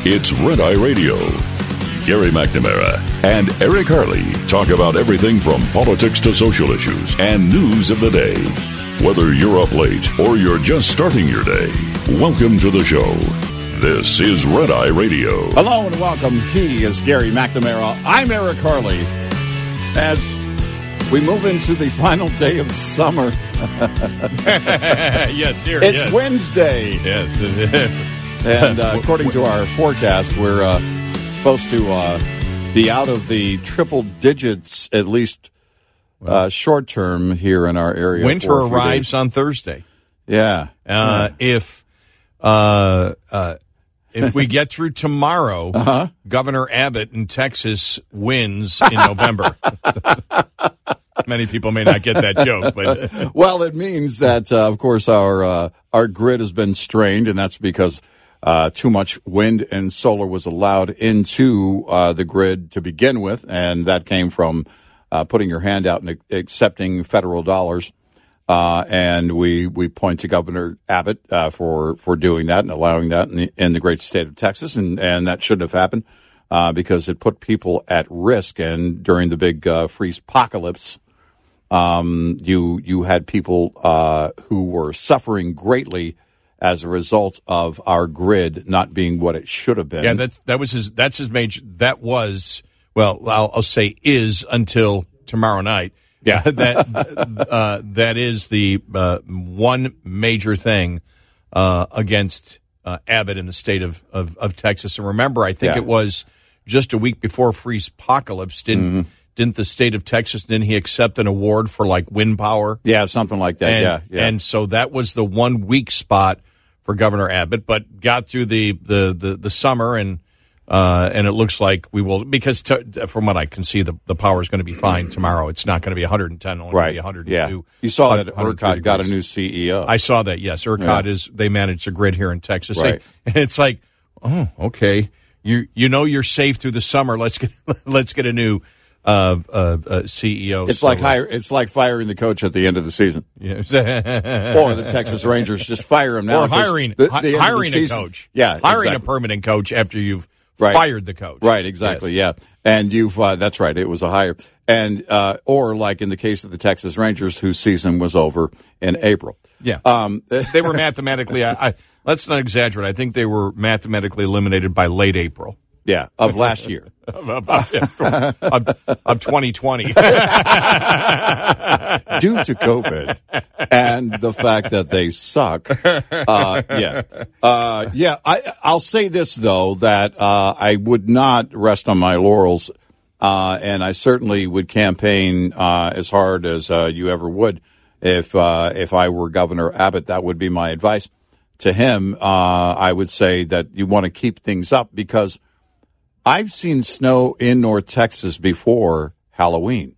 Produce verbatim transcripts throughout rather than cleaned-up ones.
It's Red Eye Radio. Gary McNamara and Eric Harley talk about everything from politics to social issues and news of the day. Whether you're up late or you're just starting your day, welcome to the show. This is Red Eye Radio. Hello and welcome. He is Gary McNamara. I'm Eric Harley. As we move into the final day of summer. yes, here. It's yes. Wednesday. Yes. And uh, according to our forecast, we're uh, supposed to uh, be out of the triple digits, at least uh, short term here in our area. Winter arrives on Thursday. Yeah. Uh, yeah. If uh, uh, if we get through tomorrow, uh-huh. Governor Abbott in Texas wins in November. Many people may not get that joke, but well, it means that, uh, of course, our uh, our grid has been strained, and that's because uh, too much wind and solar was allowed into uh, the grid to begin with, and that came from uh, putting your hand out and accepting federal dollars. Uh, and we we point to Governor Abbott uh, for for doing that and allowing that in the, in the great state of Texas, and and that shouldn't have happened uh, because it put people at risk. And during the big uh, freeze apocalypse. Um, you you had people uh, who were suffering greatly as a result of our grid not being what it should have been. Yeah, that's that was his. That's his major. That was well. I'll, I'll say is until tomorrow night. Yeah, that uh, that is the uh, one major thing uh, against uh, Abbott in the state of, of, of Texas. And remember, I think yeah. it was just a week before freeze apocalypse. Didn't. Mm-hmm. Didn't the state of Texas, didn't he accept an award for, like, wind power? Yeah, something like that, and, yeah, yeah. And so that was the one weak spot for Governor Abbott, but got through the, the, the, the summer, and uh, and it looks like we will, because t- from what I can see, the, the power is going to be fine tomorrow. It's not going to be one hundred ten, only right. going to be one hundred two. Yeah. You saw that ERCOT got a new C E O. I saw that, yes. ERCOT yeah. is, they manage the grid here in Texas. Right. And it's like, oh, okay. You you know you're safe through the summer. Let's get let's get a new Uh, uh, uh, C E O. It's so, like hire, It's like firing the coach at the end of the season, yeah. or the Texas Rangers just fire him now. Or hiring the, the hiring season, a coach, yeah, hiring exactly. a permanent coach after you've right. fired the coach, right? Exactly, yes. yeah. And you've uh, that's right. It was a hire, and uh, or like in the case of the Texas Rangers, whose season was over in April. Yeah, um, they were mathematically. I, I let's not exaggerate. I think they were mathematically eliminated by late April. Yeah, of last year. of, of, of, of twenty twenty. Due to COVID and the fact that they suck. Uh, yeah. Uh, yeah, I, I'll say this, though, that uh, I would not rest on my laurels, uh, and I certainly would campaign uh, as hard as uh, you ever would if, uh, if I were Governor Abbott. That would be my advice to him. Uh, I would say that you want to keep things up because I've seen snow in North Texas before Halloween.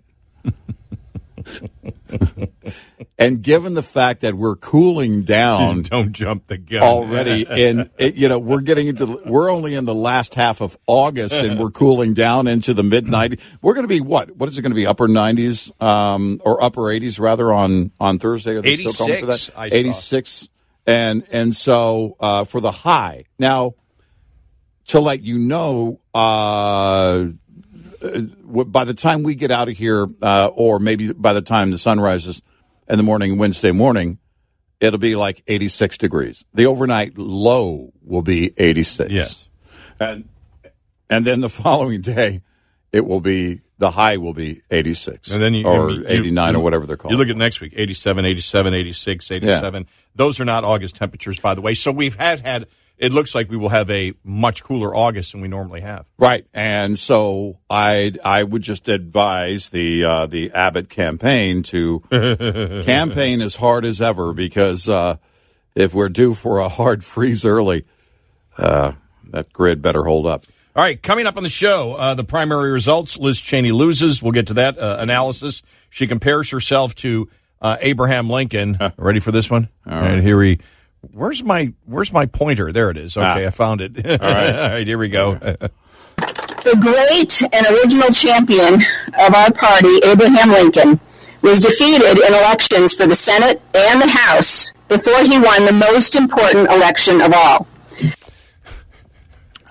And given the fact that we're cooling down, don't jump the gun already, and you know we're getting into we're only in the last half of August, and we're cooling down into the mid nineties. We're going to be what? What is it going to be? Upper nineties um, or upper eighties rather on on Thursday? Are they eighty-six. Still calling for that? I eighty-six, saw. and and so uh, for the high now. To let you know, uh, by the time we get out of here, uh, or maybe by the time the sun rises in the morning, Wednesday morning, it'll be like eighty-six degrees. The overnight low will be eighty-six. Yes. And, and then the following day, it will be, the high will be eighty-six. And then you, or you, eighty-nine you, or whatever they're called. You look at next week, eighty-seven, eighty-seven, eighty-six, eighty-seven. Yeah. Those are not August temperatures, by the way. So we've had had... It looks like we will have a much cooler August than we normally have. Right, and so I I would just advise the uh, the Abbott campaign to campaign as hard as ever because uh, if we're due for a hard freeze early, uh, that grid better hold up. All right, coming up on the show, uh, the primary results. Liz Cheney loses. We'll get to that uh, analysis. She compares herself to uh, Abraham Lincoln. Ready for this one? All right, and here we. Where's my Where's my pointer? There it is. Okay, ah. I found it. All right, all right, here we go. The great and original champion of our party, Abraham Lincoln, was defeated in elections for the Senate and the House before he won the most important election of all.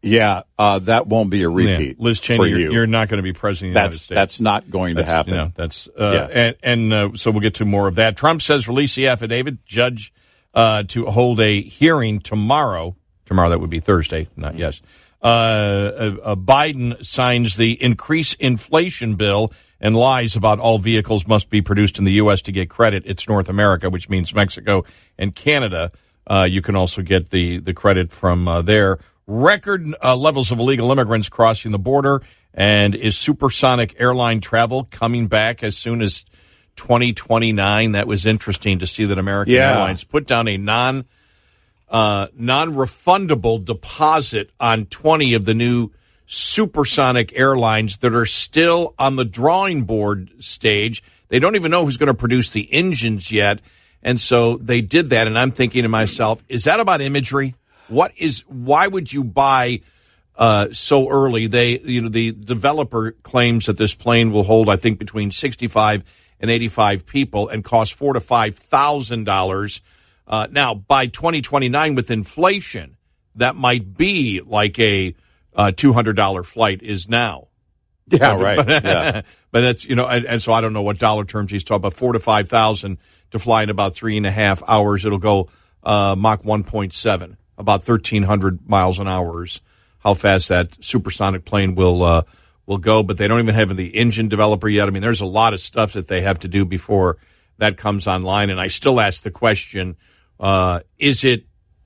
Yeah, uh, that won't be a repeat. Yeah. Liz Cheney, for you're, you. you're not going to be president of the that's, United States. That's not going that's, to happen. You know, that's uh, yeah. And, and uh, so we'll get to more of that. Trump says release the affidavit. Judge uh, to hold a hearing tomorrow. Tomorrow, that would be Thursday, not mm-hmm. yes. Uh, uh, uh, Biden signs the increase inflation bill and lies about all vehicles must be produced in the U S to get credit. It's North America, which means Mexico and Canada. Uh, you can also get the, the credit from uh, there. Record uh, levels of illegal immigrants crossing the border. And is supersonic airline travel coming back as soon as twenty twenty-nine? That was interesting to see that American yeah. Airlines put down a non uh, non-refundable deposit on twenty of the new supersonic airlines that are still on the drawing board stage. They don't even know who's going to produce the engines yet. And so they did that. And I'm thinking to myself, is that about imagery? What is, why would you buy uh, so early? They, you know, the developer claims that this plane will hold, I think, between sixty-five and eighty-five people and cost four to five thousand dollars. Uh, now, by twenty twenty-nine, with inflation, that might be like a uh, two hundred dollar flight is now. Yeah, but, right. But, yeah. but that's, you know, and, and so I don't know what dollar terms he's talking about. Four to five thousand to fly in about three and a half hours. It'll go uh, Mach one point seven, about thirteen hundred miles an hour is how fast that supersonic plane will uh, will go. But they don't even have the engine developer yet. I mean, there's a lot of stuff that they have to do before that comes online. And I still ask the question, uh, is it,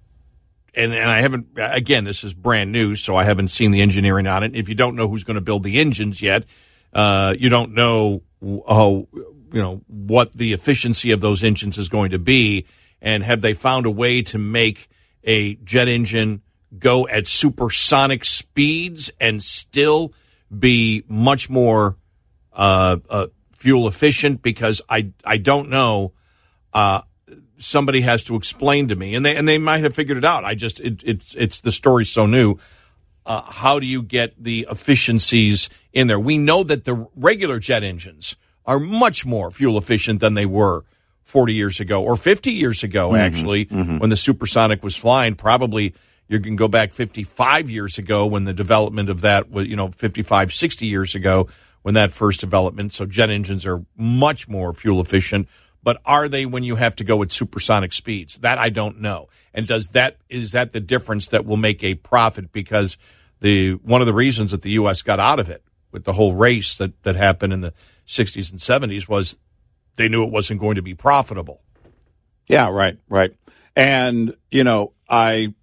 and, and I haven't, again, this is brand new, so I haven't seen the engineering on it. If you don't know who's going to build the engines yet, uh, you don't know how, you know, what the efficiency of those engines is going to be. And have they found a way to make a jet engine go at supersonic speeds and still be much more uh, uh, fuel efficient? Because I I don't know. Uh, somebody has to explain to me, and they and they might have figured it out. I just it, it's it's the story's so new. Uh, how do you get the efficiencies in there? We know that the regular jet engines are much more fuel efficient than they were forty years ago or fifty years ago, mm-hmm, actually, mm-hmm. when the supersonic was flying. Probably you can go back fifty-five years ago when the development of that was, you know, fifty-five, sixty years ago when that first development. So jet engines are much more fuel efficient. But are they when you have to go at supersonic speeds? That I don't know. And does that is that the difference that will make a profit? Because the one of the reasons that the U S got out of it with the whole race that, that happened in the sixties and seventies was they knew it wasn't going to be profitable. Yeah, right, right. And, you know, I,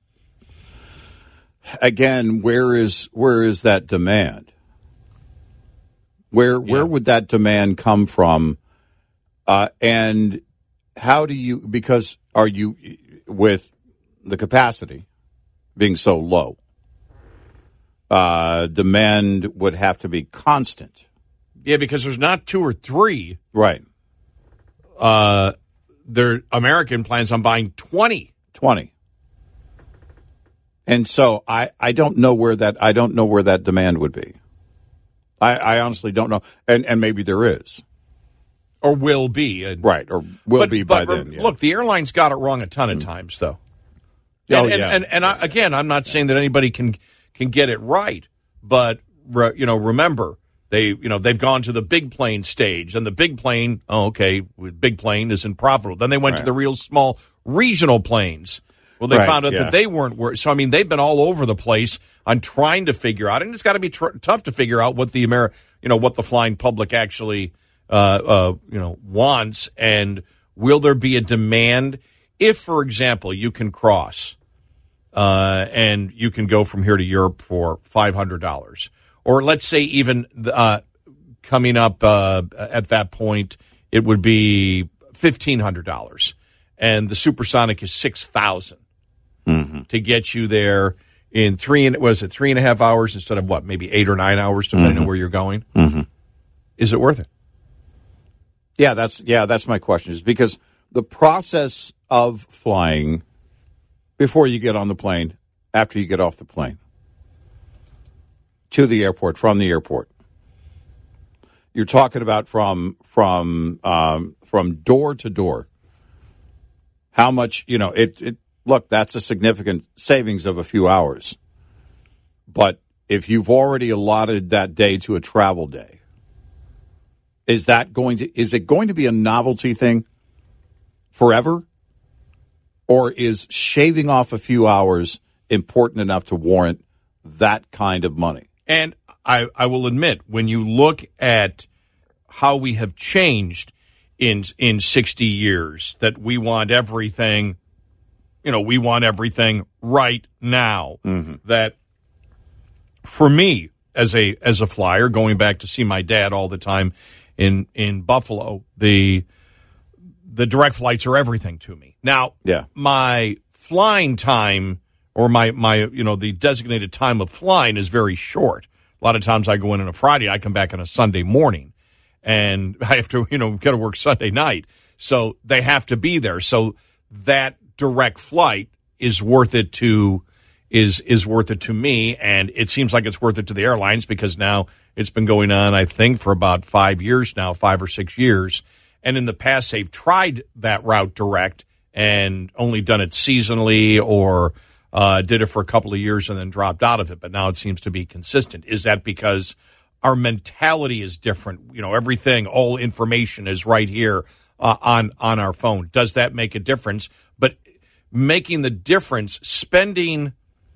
again, where is where is that demand? Where yeah. where would that demand come from? Uh, and how do you, because are you, with the capacity being so low, uh, demand would have to be constant. Yeah, because there's not two or three. Right. Uh, their American plans on buying twenty. twenty. And so I, I don't know where that, I don't know where that demand would be. I, I honestly don't know. And, and maybe there is. Or will be. And, right, or will but, be by but, then. Yeah. Look, the airlines got it wrong a ton of times, though. Oh, and, yeah. And, and, and I, again, I'm not saying that anybody can can get it right, but re, you know, remember they you know they've gone to the big plane stage, and the big plane, oh, okay, big plane isn't profitable. Then they went right. to the real small regional planes. Well, they right, found out yeah. that they weren't worth. So I mean, they've been all over the place on trying to figure out, and it's got to be tr- tough to figure out what the Ameri- you know, what the flying public actually. Uh, uh, you know, wants, and will there be a demand if, for example, you can cross uh, and you can go from here to Europe for five hundred dollars, or let's say even uh, coming up uh, at that point, it would be fifteen hundred dollars, and the supersonic is six thousand mm-hmm. to get you there in three and was it three and a half hours instead of what, maybe eight or nine hours, depending mm-hmm. on where you're going. Mm-hmm. Is it worth it? Yeah, that's yeah, that's my question. Is because the process of flying before you get on the plane, after you get off the plane, to the airport, from the airport, you're talking about from from um, from door to door. How much, you know? It, it look, that's a significant savings of a few hours. But if you've already allotted that day to a travel day, is that going to is it going to be a novelty thing forever? Or is shaving off a few hours important enough to warrant that kind of money? And I, I will admit, when you look at how we have changed in in sixty years, that we want everything, you know, we want everything right now. Mm-hmm. That for me, as a as a flyer, going back to see my dad all the time in in Buffalo, the the direct flights are everything to me. Now, yeah. my flying time or my, my you know the designated time of flying is very short. A lot of times I go in on a Friday, I come back on a Sunday morning, and I have to you know got to work Sunday night. So they have to be there. So that direct flight is worth it to is is worth it to me, and it seems like it's worth it to the airlines because now it's been going on, I think, for about five years now, five or six years. And in the past, they've tried that route direct and only done it seasonally or uh, did it for a couple of years and then dropped out of it. But now it seems to be consistent. Is that because our mentality is different? You know, everything, all information is right here uh, on on our phone. Does that make a difference? But making the difference, spending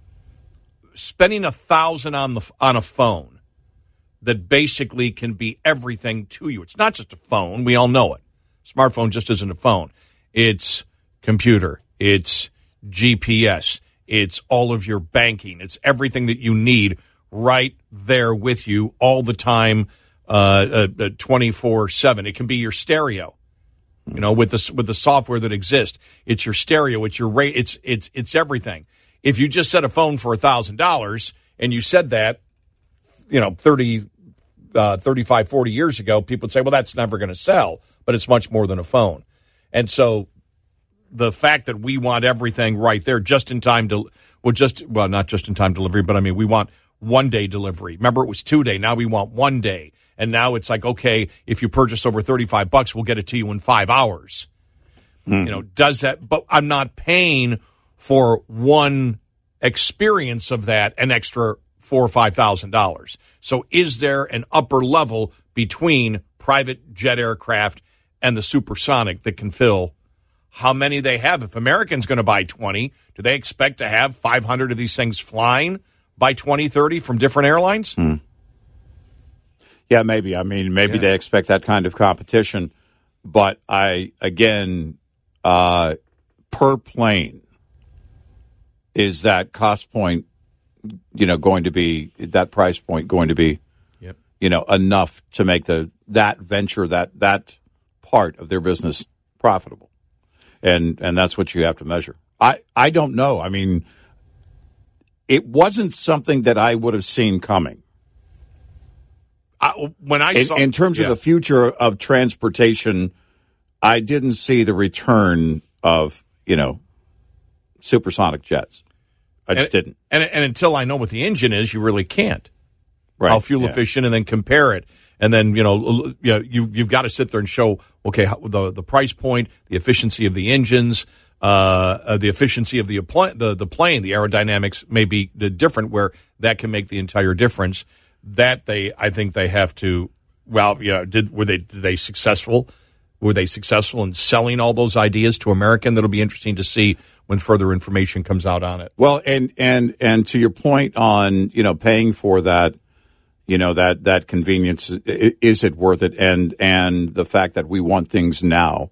spending a thousand on the on a phone that basically can be everything to you. It's not just a phone. We all know it. Smartphone just isn't a phone. It's computer. It's G P S. It's all of your banking. It's everything that you need right there with you all the time, uh, uh, twenty-four seven. It can be your stereo, you know, with the, with the software that exists. It's your stereo. It's your rate. It's, it's, it's everything. If you just set a phone for one thousand dollars and you said that, you know, thirty, uh, thirty-five, forty years ago, people would say, well, that's never going to sell, but it's much more than a phone. And so the fact that we want everything right there, just in time to, well, just, well, not just in time delivery, but I mean, we want one day delivery. Remember, it was two day. Now we want one day. And now it's like, okay, if you purchase over thirty-five bucks, we'll get it to you in five hours. Mm-hmm. You know, does that, but I'm not paying for one experience of that an extra four or five thousand dollars. So is there an upper level between private jet aircraft and the supersonic that can fill how many they have? If American's going to buy twenty, do they expect to have five hundred of these things flying by twenty thirty from different airlines? Hmm. Yeah, maybe. I mean, maybe yeah. they expect that kind of competition. But I, again, uh, per plane, is that cost point, you know, going to be, that price point going to be, yep. you know, enough to make the that venture, that that part of their business profitable? And and that's what you have to measure. I, I don't know. I mean, it wasn't something that I would have seen coming. I, when I in, saw, in terms yeah. of the future of transportation, I didn't see the return of, you know, supersonic jets. I just and, didn't. And, and until I know what the engine is, you really can't. Right. How fuel yeah. efficient, and then compare it. And then, you know, you know you, you've got to sit there and show, okay, how, the the price point, the efficiency of the engines, uh, uh, the efficiency of the, the the plane, the aerodynamics may be different, where that can make the entire difference. That they, I think they have to, well, you know, did, were they, did they successful? Were they successful in selling all those ideas to American? That'll be interesting to see when further information comes out on it. Well, and, and, and to your point on, you know, paying for that, you know, that, that convenience, is it worth it? And, and the fact that we want things now,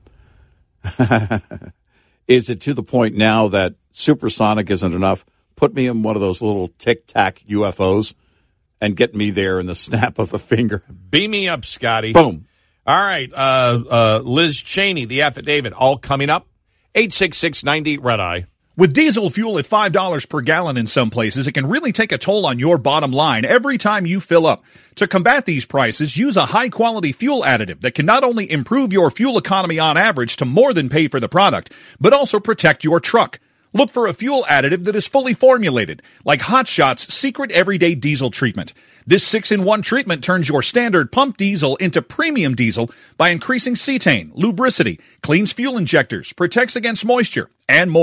is it to the point now that supersonic isn't enough? Put me in one of those little tic-tac U F Os and get me there in the snap of a finger. Beam me up, Scotty. Boom. All right. Uh, uh, Liz Cheney, the affidavit, all coming up. eight six six, nine zero, red eye. With diesel fuel at five dollars per gallon in some places, it can really take a toll on your bottom line every time you fill up. To combat these prices, use a high-quality fuel additive that can not only improve your fuel economy on average to more than pay for the product, but also protect your truck. Look for a fuel additive that is fully formulated, like Hot Shot's Secret Everyday Diesel Treatment. This six in one treatment turns your standard pump diesel into premium diesel by increasing cetane, lubricity, cleans fuel injectors, protects against moisture, and more.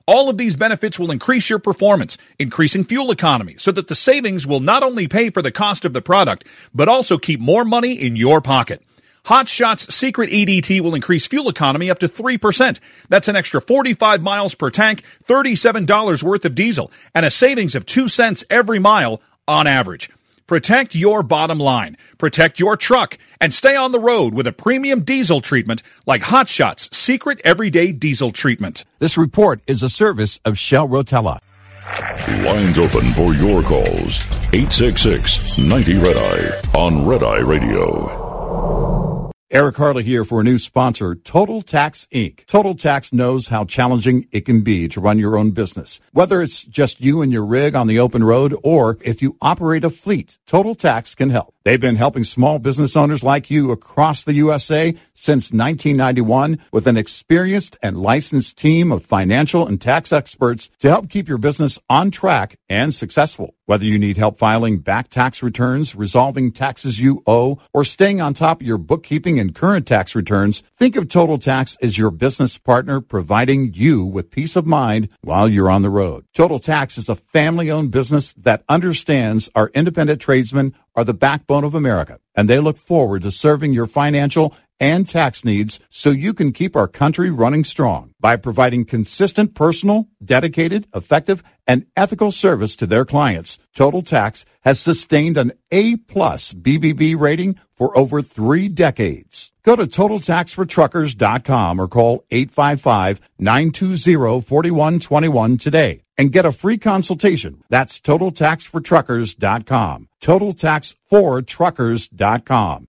All of these benefits will increase your performance, increasing fuel economy, so that the savings will not only pay for the cost of the product, but also keep more money in your pocket. Hot Shots Secret E D T will increase fuel economy up to three percent. That's an extra forty-five miles per tank, thirty-seven dollars worth of diesel, and a savings of two cents every mile on average. Protect your bottom line, protect your truck, and stay on the road with a premium diesel treatment like Hot Shots Secret Everyday Diesel Treatment. This report is a service of Shell Rotella. Lines open for your calls. eight six six, ninety, red eye on Red Eye Radio. Eric Harley here for a new sponsor, Total Tax Incorporated. Total Tax knows how challenging it can be to run your own business. Whether it's just you and your rig on the open road or if you operate a fleet, Total Tax can help. They've been helping small business owners like you across the U S A since nineteen ninety-one with an experienced and licensed team of financial and tax experts to help keep your business on track and successful. Whether you need help filing back tax returns, resolving taxes you owe, or staying on top of your bookkeeping and current tax returns, think of Total Tax as your business partner providing you with peace of mind while you're on the road. Total Tax is a family-owned business that understands our independent tradesmen are the backbone of America, and they look forward to serving your financial and tax needs so you can keep our country running strong by providing consistent, personal, dedicated, effective, and ethical service to their clients. Total Tax has sustained an A-plus B B B rating for over three decades. Go to Total Tax For Truckers dot com or call eight five five, nine two zero, four one two one today and get a free consultation. That's Total Tax For Truckers dot com. Total Tax For Truckers dot com.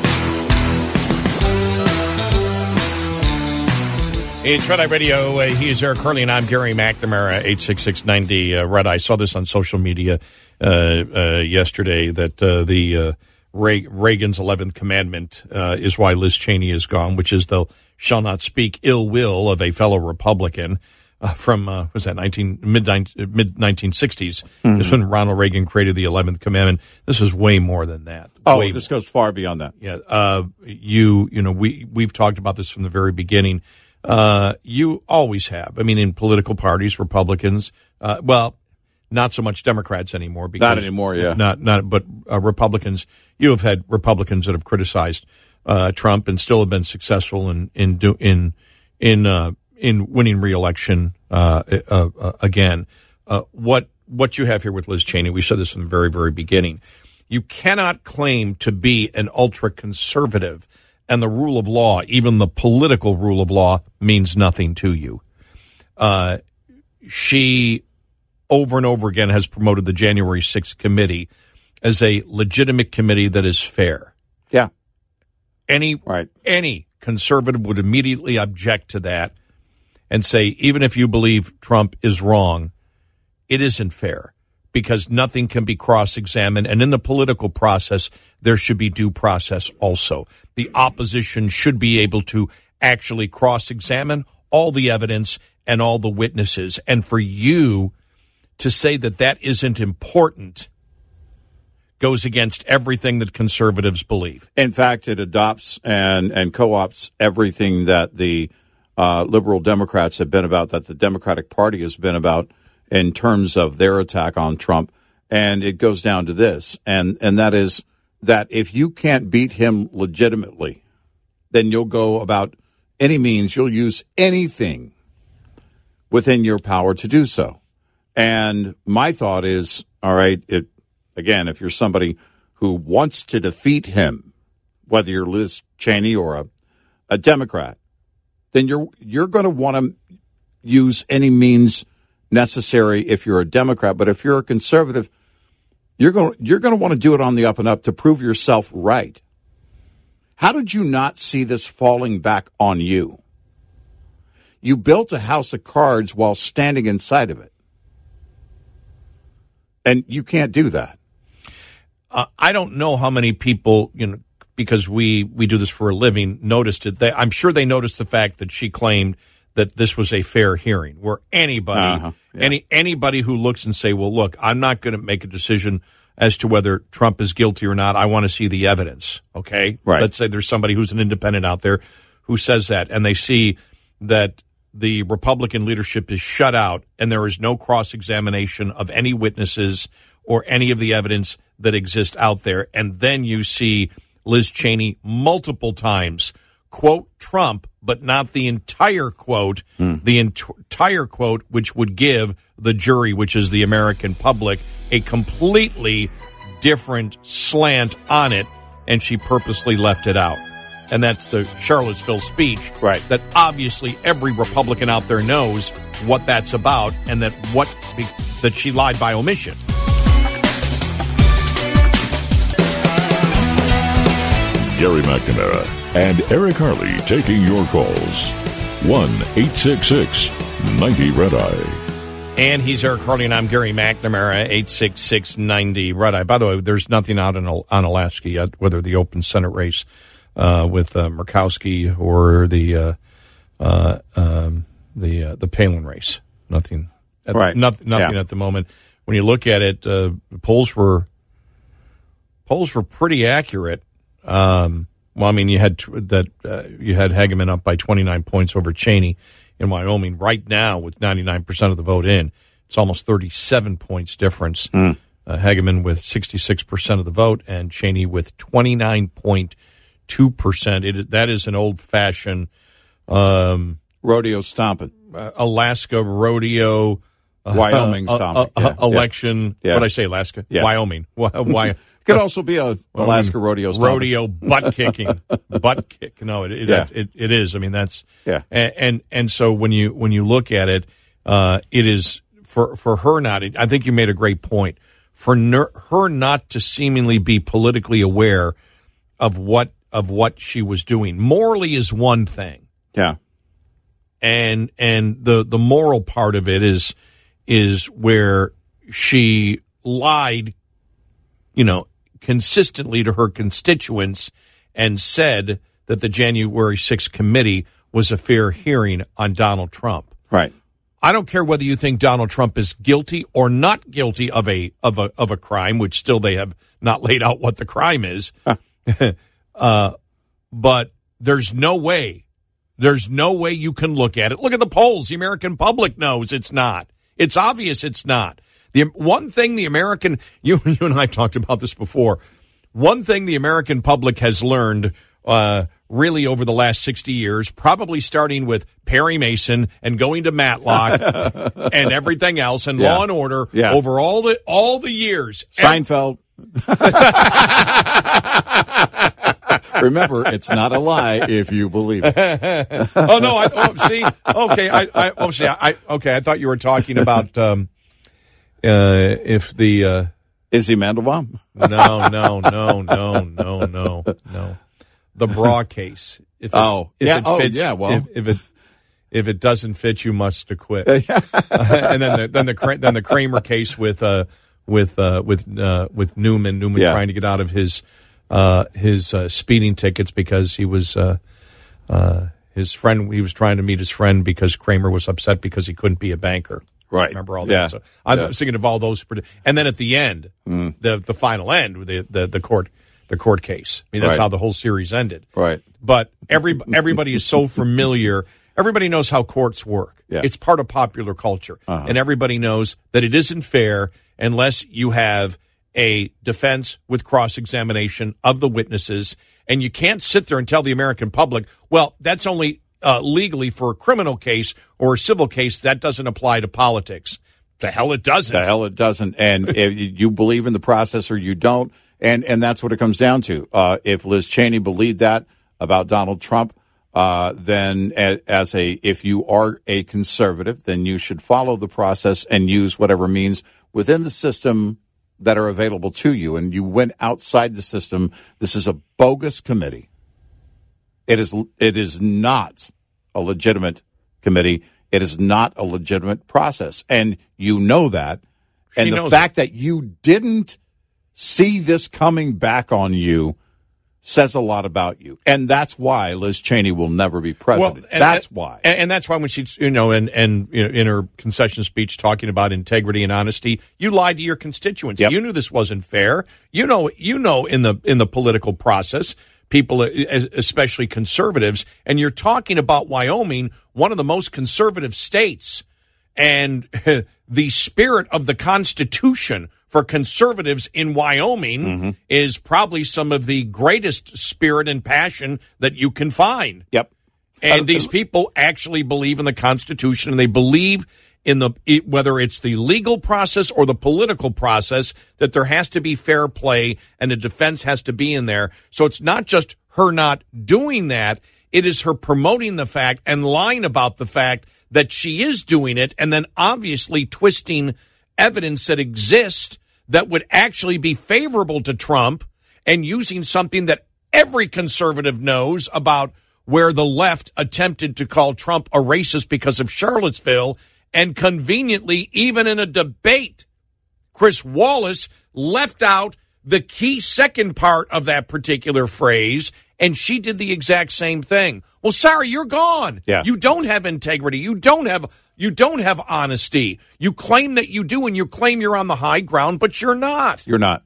It's Red Eye Radio. Uh, he is Eric Hurley, and I'm Gary McNamara, eight six six, ninety, uh, Red Eye. I saw this on social media uh, uh, yesterday that uh, the uh, Re- Reagan's eleventh commandment uh, is why Liz Cheney is gone, which is thou shall not speak ill will of a fellow Republican uh, from, uh, was that, nineteen, mid nineteen sixties. Mm-hmm. This is when Ronald Reagan created the eleventh commandment. This is way more than that. Oh, way this more. goes far beyond that. Yeah. Uh, you, you know, we, we've talked about this from the very beginning. Uh, you always have. I mean, in political parties, Republicans, uh, well, not so much Democrats anymore. Because not anymore, yeah. Not, not, but uh, Republicans. You have had Republicans that have criticized uh, Trump and still have been successful in in do, in in uh, in winning re-election uh, uh, uh, again. Uh, what what you have here with Liz Cheney, we said this from the very very beginning. You cannot claim to be an ultra conservative. And the rule of law, even the political rule of law, means nothing to you. Uh, she, over and over again, has promoted the January sixth committee as a legitimate committee that is fair. Yeah. Any, right. any conservative would immediately object to that and say, even if you believe Trump is wrong, it isn't fair. Because nothing can be cross-examined. And in the political process, there should be due process also. The opposition should be able to actually cross-examine all the evidence and all the witnesses. And for you to say that that isn't important goes against everything that conservatives believe. In fact, it adopts and, and co-opts everything that the uh, liberal Democrats have been about, that the Democratic Party has been about, in terms of their attack on Trump. And it goes down to this, and, and that is that if you can't beat him legitimately, then you'll go about any means, you'll use anything within your power to do so. And my thought is, all right, it, again, if you're somebody who wants to defeat him, whether you're Liz Cheney or a, a Democrat, then you're you're going to want to use any means necessary if you're a Democrat. But if you're a conservative, you're going you're going to want to do it on the up and up to prove yourself right. How did you not see this falling back on you? You built a house of cards while standing inside of it. And you can't do that. Uh, I don't know how many people, you know, because we, we do this for a living, noticed it. They, I'm sure they noticed the fact that she claimed that this was a fair hearing, where anybody, uh-huh, yeah. any anybody who looks and say, well, look, I'm not going to make a decision as to whether Trump is guilty or not. I want to see the evidence, okay? Right. Let's say there's somebody who's an independent out there who says that, and they see that the Republican leadership is shut out and there is no cross-examination of any witnesses or any of the evidence that exists out there. And then you see Liz Cheney multiple times quote Trump, but not the entire quote, mm. the ent- entire quote, which would give the jury, which is the American public, a completely different slant on it. And she purposely left it out. And that's the Charlottesville speech. Right. That obviously every Republican out there knows what that's about and that what that she lied by omission. Gary McNamara and Eric Harley taking your calls. one eight six six ninety Red Eye. And he's Eric Harley, and I'm Gary McNamara, eight six six ninety Red Eye. By the way, there's nothing out in, on Alaska yet, whether the open Senate race uh, with uh, Murkowski or the uh, uh, um, the uh, the Palin race. Nothing. At right. The, nothing nothing yeah. at the moment. When you look at it, uh, polls were polls were pretty accurate. Um, well, I mean, you had t- that uh, you had Hageman up by twenty-nine points over Cheney in Wyoming. Right now, with ninety-nine percent of the vote in, it's almost thirty-seven points difference. Mm. Uh, Hageman with sixty-six percent of the vote and Cheney with twenty-nine point two percent. It, that is an old-fashioned um, rodeo stomping. Uh, Alaska rodeo. Wyoming uh, stomping. Uh, uh, yeah. Election. Yeah. What did I say, Alaska? Yeah. Wyoming. Why? Could also be a Alaska um, rodeo stomping. Rodeo butt kicking. butt kick. No, it it, yeah. it it is. I mean, that's yeah. And and, and so when you when you look at it, uh, it is for for her not. I think you made a great point. For ner- her not to seemingly be politically aware of what of what she was doing. Morally is one thing. Yeah. And and the the moral part of it is is where she lied, you know, consistently to her constituents and said that the January sixth committee was a fair hearing on Donald Trump. Right. I don't care whether you think Donald Trump is guilty or not guilty of a of a of a crime, which still they have not laid out what the crime is. Huh. uh, but there's no way, there's no way you can look at it. Look at the polls. The American public knows it's not. It's obvious it's not. The one thing the American, you, you and I have talked about this before, one thing the American public has learned uh, really over the last sixty years, probably starting with Perry Mason and going to Matlock and everything else and yeah. Law and Order yeah. over all the all the years. Seinfeld. Remember, it's not a lie if you believe it. oh no! I, oh, see, okay, I, I, oh, see, I, okay, I thought you were talking about um, uh, if the uh, Izzy Mandelbaum. no, no, no, no, no, no, no. The bra case. If it, oh, if yeah. It oh, fits, yeah. Well, if, if it if it doesn't fit, you must acquit. uh, and then the then the then the Kramer case with uh with uh with uh with Newman Newman yeah. trying to get out of his uh his uh, speeding tickets because he was uh uh his friend he was trying to meet his friend because Kramer was upset because he couldn't be a banker. Right. Remember all that? Yeah. So I yeah. was thinking of all those, and then at the end, mm. the the final end, the the, the court the court case. I mean, that's right. how the whole series ended. Right. But every everybody is so familiar. Everybody knows how courts work. Yeah. It's part of popular culture, uh-huh. and everybody knows that it isn't fair unless you have a defense with cross-examination of the witnesses, and you can't sit there and tell the American public, well, that's only uh, legally for a criminal case or a civil case. That doesn't apply to politics. The hell it doesn't. The hell it doesn't. And if you believe in the process or you don't, and, and that's what it comes down to. Uh, if Liz Cheney believed that about Donald Trump, uh, then as a, if you are a conservative, then you should follow the process and use whatever means within the system that are available to you. And you went outside the system. This is a bogus committee. It is, it is not a legitimate committee. It is not a legitimate process. And you know that. She and the knows fact it. that you didn't see this coming back on you says a lot about you. And that's why Liz Cheney will never be president. Well, and that's that, why. And, and that's why when she's, you know, and, and you know, in her concession speech talking about integrity and honesty, you lied to your constituents. Yep. You knew this wasn't fair. You know, you know, in the in the political process, people, especially conservatives. And you're talking about Wyoming, one of the most conservative states. And the spirit of the Constitution for conservatives in Wyoming mm-hmm. is probably some of the greatest spirit and passion that you can find. Yep. And uh, these people actually believe in the Constitution, and they believe in the whether it's the legal process or the political process, that there has to be fair play and a defense has to be in there. So it's not just her not doing that. It is her promoting the fact and lying about the fact that she is doing it, and then obviously twisting evidence that exists that would actually be favorable to Trump, and using something that every conservative knows about, where the left attempted to call Trump a racist because of Charlottesville. And conveniently, even in a debate, Chris Wallace left out the key second part of that particular phrase, and she did the exact same thing. Well, sorry, you're gone. Yeah. You don't have integrity. You don't have you don't have honesty. You claim that you do, and you claim you're on the high ground, but you're not. You're not.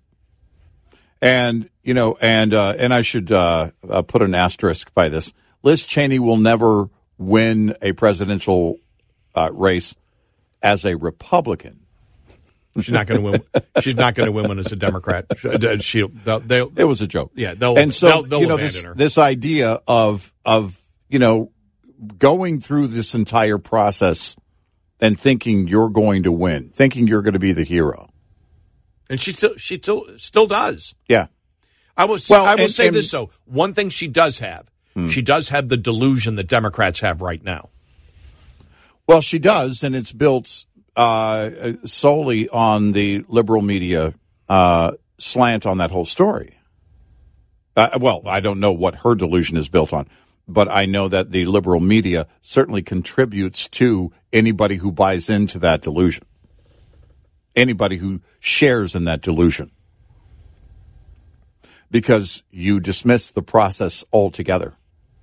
And, you know, and uh, and I should uh, uh, put an asterisk by this. Liz Cheney will never win a presidential uh, race as a Republican. She's not going to win. She's not going to win one as a Democrat. She, they'll, they'll, it was a joke. Yeah, they'll, and so they'll, they'll you know abandon this her. this idea of of you know going through this entire process and thinking you're going to win, thinking you're going to be the hero, and she still she still still does. Yeah, I will. Well, I will and, say and, this though. One thing she does have, hmm. she does have the delusion that Democrats have right now. Well, she does, and it's built uh, solely on the liberal media uh, slant on that whole story. Uh, well, I don't know what her delusion is built on, but I know that the liberal media certainly contributes to anybody who buys into that delusion, anybody who shares in that delusion, because you dismiss the process altogether.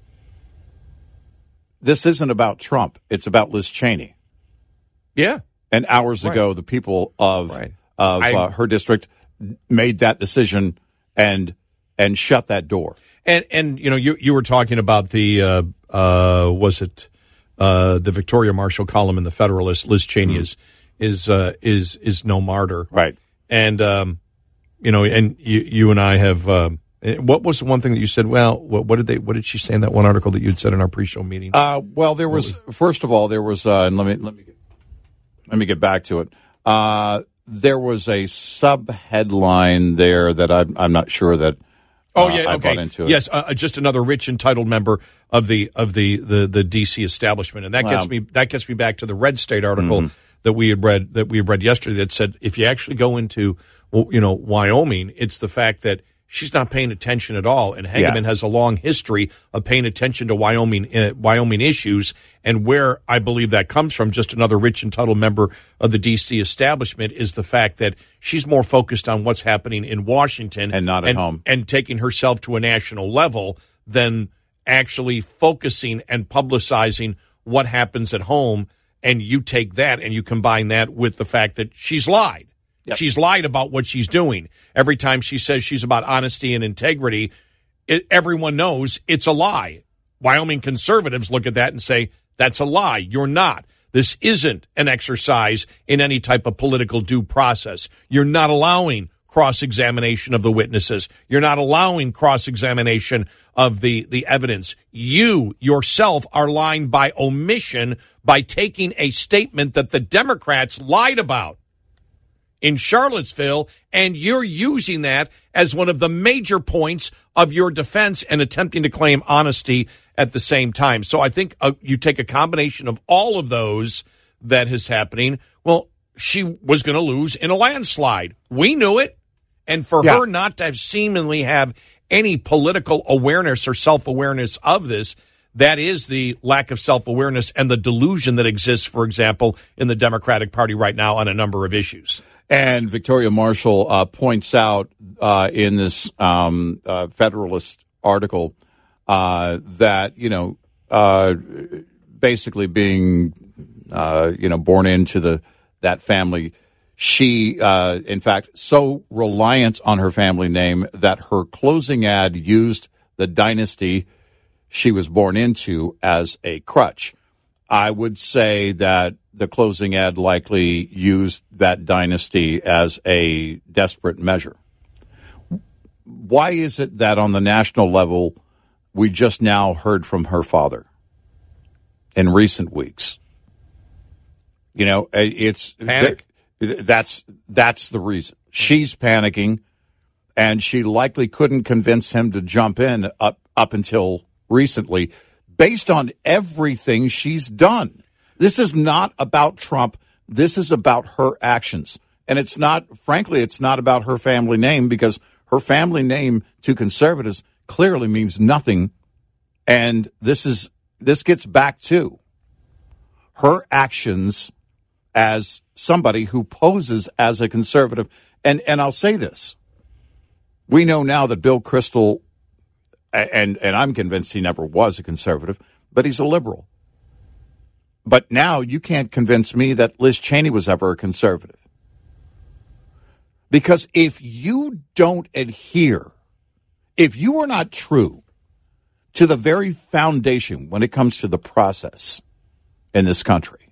This isn't about Trump. It's about Liz Cheney. Yeah. And hours right. ago, the people of right. of I, uh, her district made that decision and and shut that door. And and you know, you you were talking about the uh, uh, was it uh, the Victoria Marshall column in the Federalist? Liz Cheney mm-hmm. is is uh, is is no martyr, right? And um, you know, and you you and I have. Um, What was the one thing that you said? Well, what, what did they? What did she say in that one article that you'd said in our pre-show meeting? Uh, well, there was, was first of all there was, uh, and let me let me get, let me get back to it. Uh, there was a sub headline there that I'm I'm not sure that. Uh, oh yeah, I okay. bought into it. Yes, uh, just another rich entitled member of the of the the, the D C establishment, and that wow. gets me that gets me back to the Red State article mm-hmm. that we had read that we had read yesterday that said if you actually go into well, you know Wyoming, it's the fact that she's not paying attention at all, and Hegeman yeah. has a long history of paying attention to Wyoming uh, Wyoming issues, and where I believe that comes from, just another rich entitled member of the D C establishment, is the fact that she's more focused on what's happening in Washington and not at and, home, and taking herself to a national level than actually focusing and publicizing what happens at home. And you take that and you combine that with the fact that she's lied. Yep. She's lied about what she's doing. Every time she says she's about honesty and integrity, it, everyone knows it's a lie. Wyoming conservatives look at that and say, that's a lie. You're not. This isn't an exercise in any type of political due process. You're not allowing cross-examination of the witnesses. You're not allowing cross-examination of the, the evidence. You yourself are lying by omission by taking a statement that the Democrats lied about in Charlottesville, and you're using that as one of the major points of your defense and attempting to claim honesty at the same time. So I think uh, you take a combination of all of those that is happening. Well, she was going to lose in a landslide. We knew it. And for yeah. her not to have seemingly have any political awareness or self-awareness of this, that is the lack of self-awareness and the delusion that exists, for example, in the Democratic Party right now on a number of issues. And Victoria Marshall uh, points out uh, in this um, uh, Federalist article uh, that, you know, uh, basically being, uh, you know, born into the that family, she, uh, in fact, so reliant on her family name that her closing ad used the dynasty she was born into as a crutch. I would say that the closing ad likely used that dynasty as a desperate measure. Why is it that on the national level, we just now heard from her father in recent weeks? You know, it's panic. That's that's the reason. She's panicking, and she likely couldn't convince him to jump in up up until recently, based on everything she's done. This is not about Trump. This is about her actions. And it's not, frankly, it's not about her family name, because her family name to conservatives clearly means nothing. And this is this gets back to her actions as somebody who poses as a conservative. And and I'll say this. We know now that Bill Kristol, and, and I'm convinced he never was a conservative, but he's a liberal. But now you can't convince me that Liz Cheney was ever a conservative. Because if you don't adhere, if you are not true to the very foundation when it comes to the process in this country,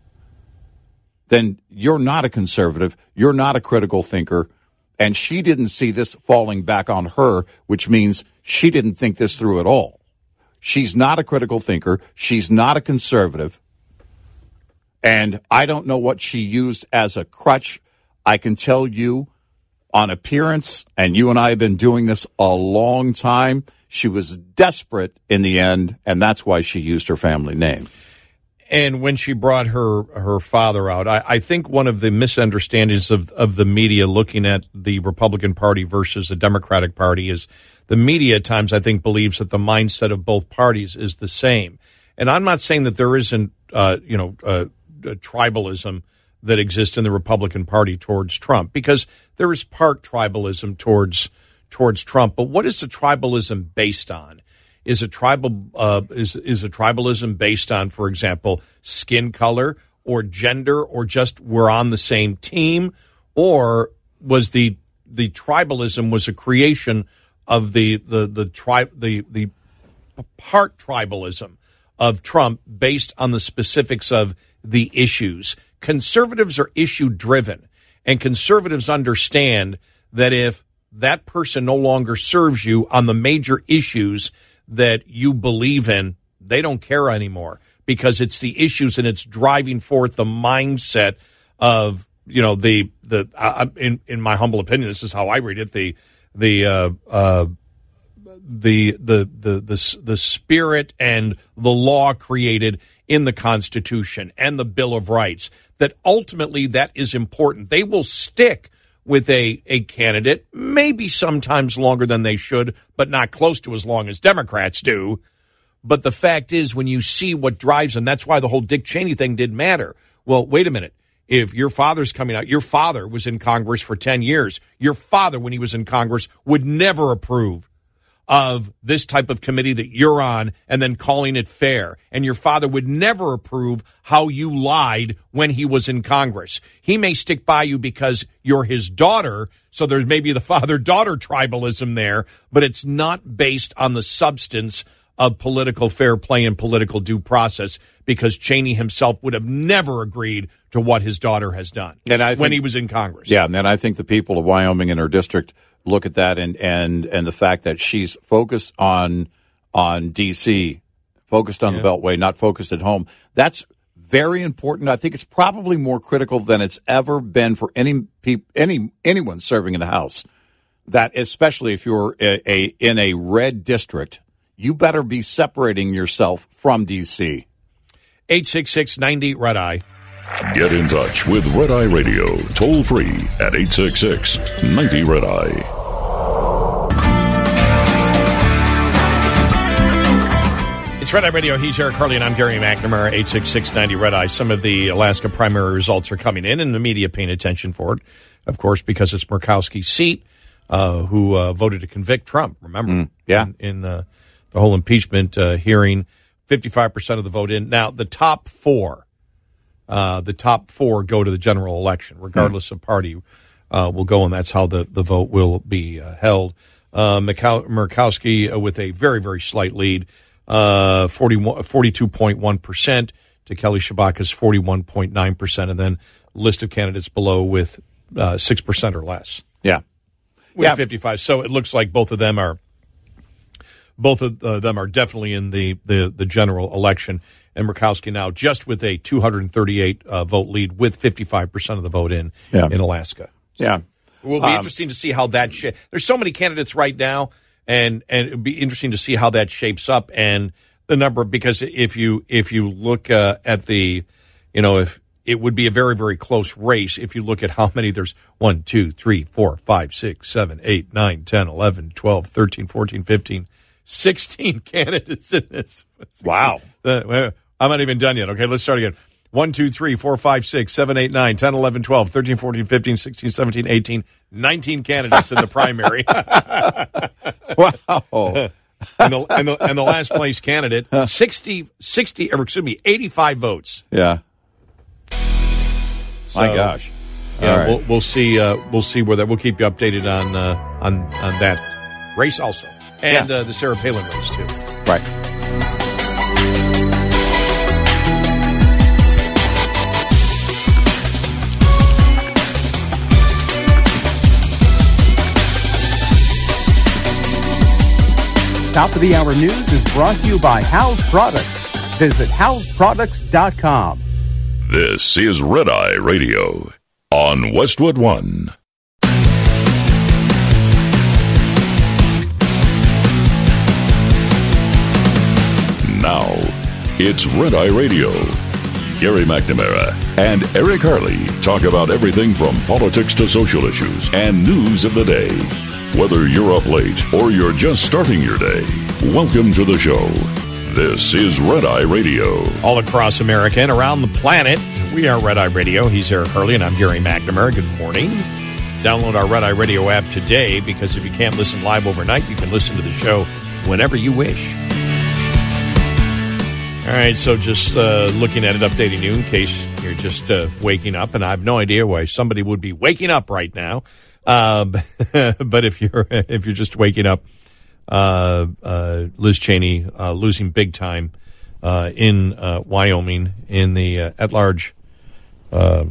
then you're not a conservative, you're not a critical thinker, and she didn't see this falling back on her, which means she didn't think this through at all. She's not a critical thinker, she's not a conservative, and I don't know what she used as a crutch. I can tell you on appearance, and you and I have been doing this a long time, she was desperate in the end, and that's why she used her family name. And when she brought her her father out, I, I think one of the misunderstandings of, of the media looking at the Republican Party versus the Democratic Party is the media at times, I think, believes that the mindset of both parties is the same. And I'm not saying that there isn't, uh, you know, uh, tribalism that exists in the Republican Party towards Trump, because there is part tribalism towards towards Trump. But what is the tribalism based on? Is a tribal uh, is is a tribalism based on, for example, skin color or gender, or just we're on the same team, or was the the tribalism was a creation of the the the tribe the the part tribalism of Trump based on the specifics of the issues? Conservatives are issue driven, and conservatives understand that if that person no longer serves you on the major issues that you believe in, they don't care anymore, because it's the issues and it's driving forth the mindset of, you know, the, the, uh, in, in my humble opinion, this is how I read it, the, the, uh, uh, the, the, the, the, the spirit and the law created in the Constitution and the Bill of Rights, that ultimately that is important. They will stick with a, a candidate, maybe sometimes longer than they should, but not close to as long as Democrats do. But the fact is, when you see what drives them, that's why the whole Dick Cheney thing did matter. Well, wait a minute. If your father's coming out, your father was in Congress for ten years. Your father, when he was in Congress, would never approve of this type of committee that you're on and then calling it fair. And your father would never approve how you lied when he was in Congress. He may stick by you because you're his daughter, so there's maybe the father-daughter tribalism there, but it's not based on the substance of political fair play and political due process, because Cheney himself would have never agreed to what his daughter has done and I think, when he was in Congress. Yeah, and then I think the people of Wyoming and her district look at that and, and, and the fact that she's focused on on D C, focused on yeah. the Beltway, not focused at home. That's very important. I think it's probably more critical than it's ever been for any peop, any anyone serving in the House. That especially if you're a, a in a red district, you better be separating yourself from D C. eight six six, ninety, Red Eye. Get in touch with Red Eye Radio, toll free at eight six six, ninety, Red Eye. It's Red Eye Radio. He's Eric Harley, and I'm Gary McNamara, eight six six, ninety, Red Eye. Some of the Alaska primary results are coming in, and the media paying attention for it, of course, because it's Murkowski's seat, uh, who uh, voted to convict Trump, remember, mm, yeah. in, in uh, the whole impeachment uh, hearing, fifty-five percent of the vote in. Now, the top four. Uh, the top four go to the general election, regardless mm. of party, uh, will go, and that's how the, the vote will be uh, held. Uh, Murkowski uh, with a very, very slight lead, uh, forty-two point one percent to Kelly Tshibaka's forty-one point nine percent, and then list of candidates below with uh, six percent or less. Yeah. With yeah. fifty-five. So it looks like both of them are both of uh, them are definitely in the, the, the general election. And Murkowski now just with a two hundred thirty-eight uh, vote lead with fifty-five percent of the vote in yeah. in Alaska. So yeah. It will be um, interesting to see how that sh- there's so many candidates right now, and and it would be interesting to see how that shapes up and the number, because if you if you look uh, at the, you know, if it would be a very, very close race if you look at how many there's one, two, three, four, five, six, seven, eight, nine, ten, eleven, twelve, thirteen, fourteen, fifteen, sixteen candidates in this. Wow. Uh, I'm not even done yet. Okay, let's start again. one, two, three, four, five, six, seven, eight, nine, ten, eleven, twelve, thirteen, fourteen, fifteen, sixteen, seventeen, eighteen, nineteen candidates in the primary. Wow. And the, and, the, and the last place candidate, sixty, sixty, or excuse me, eighty-five votes. Yeah. So, my gosh. Yeah, right. we'll, we'll see. Uh, we'll see where that. We'll keep you updated on uh, on on that race also, and Yeah. uh, the Sarah Palin race too. Right. Top of the Hour News is brought to you by House Products. Visit house products dot com. This is Red Eye Radio on Westwood One. Now, it's Red Eye Radio. Gary McNamara and Eric Harley talk about everything from politics to social issues and news of the day. Whether you're up late or you're just starting your day, welcome to the show. This is Red Eye Radio. All across America and around the planet, we are Red Eye Radio. He's Eric Harley, and I'm Gary McNamara. Good morning. Download our Red Eye Radio app today, because if you can't listen live overnight, you can listen to the show whenever you wish. All right, so just uh, looking at it, updating you in case you're just uh, waking up, and I have no idea why somebody would be waking up right now. Uh, but if you're if you're just waking up, uh, uh, Liz Cheney uh, losing big time uh, in uh, Wyoming in the uh, at-large uh,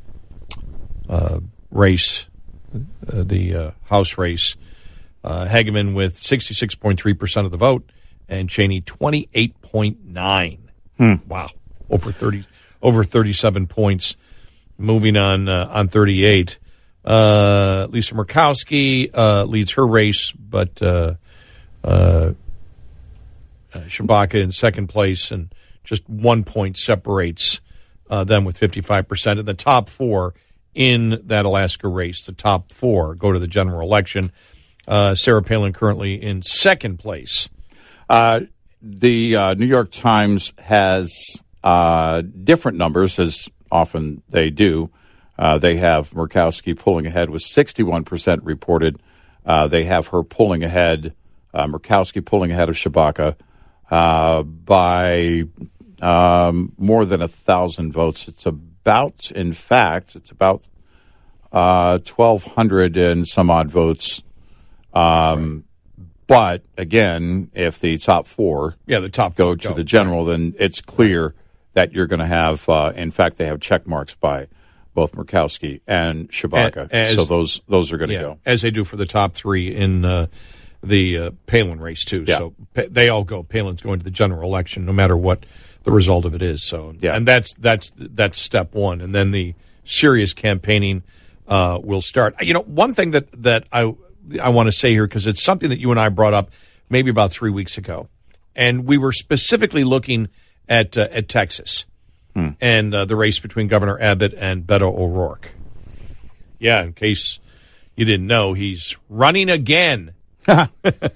uh, race, uh, the uh, House race. Uh, Hageman with sixty-six point three percent of the vote, and Cheney twenty-eight point nine. Hmm. Wow, over thirty, over thirty-seven points. Moving on uh, on thirty-eight. Uh, Lisa Murkowski uh, leads her race, but uh, uh, uh, Tshibaka in second place, and just one point separates uh, them with fifty-five percent. And the top four in that Alaska race, the top four go to the general election. Uh, Sarah Palin currently in second place. Uh, the uh, New York Times has uh, different numbers, as often they do. Uh, they have Murkowski pulling ahead with sixty-one percent reported. Uh, they have her pulling ahead, uh, Murkowski pulling ahead of Tshibaka uh, by um, more than a thousand votes. It's about, in fact, it's about uh, twelve hundred and some odd votes. Um, but again, if the top four, yeah, the top go to go. the general, then it's clear that you're going to have. Uh, in fact, they have check marks by both Murkowski and Tshibaka, as, so those those are going to yeah, go, as they do for the top three in uh, the uh, Palin race too. Yeah. So pa- they all go. Palin's going to the general election, no matter what the result of it is. So yeah. and that's that's that's step one, and then the serious campaigning uh, will start. You know, one thing that that I I want to say here, because it's something that you and I brought up maybe about three weeks ago, and we were specifically looking at uh, at Texas. Hmm. And uh, the race between Governor Abbott and Beto O'Rourke. Yeah, in case you didn't know, he's running again. uh,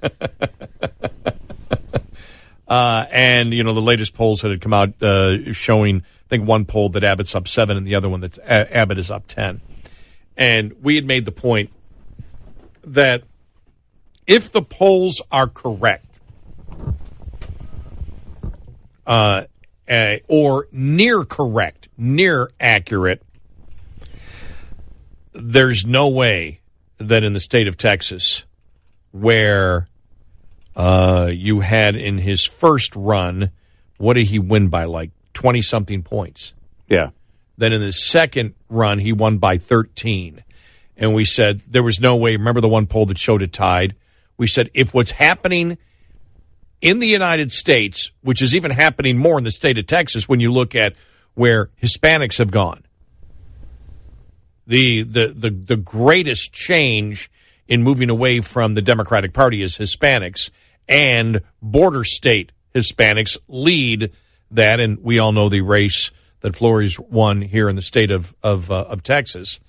and, you know, the latest polls that had come out uh, showing, I think one poll that Abbott's up seven and the other one that a- Abbott is up ten. And we had made the point that if the polls are correct, uh, Uh, or near correct, near accurate, there's no way that in the state of Texas, where uh, you had in his first run, what did he win by, like twenty-something points? Yeah. Then in his second run, he won by thirteen. And we said there was no way. Remember the one poll that showed it tied? We said if what's happening in the United States, which is even happening more in the state of Texas when you look at where Hispanics have gone, the the the, the greatest change in moving away from the Democratic Party is Hispanics, and border state Hispanics lead that. And we all know the race that Flores won here in the state of of, uh, of Texas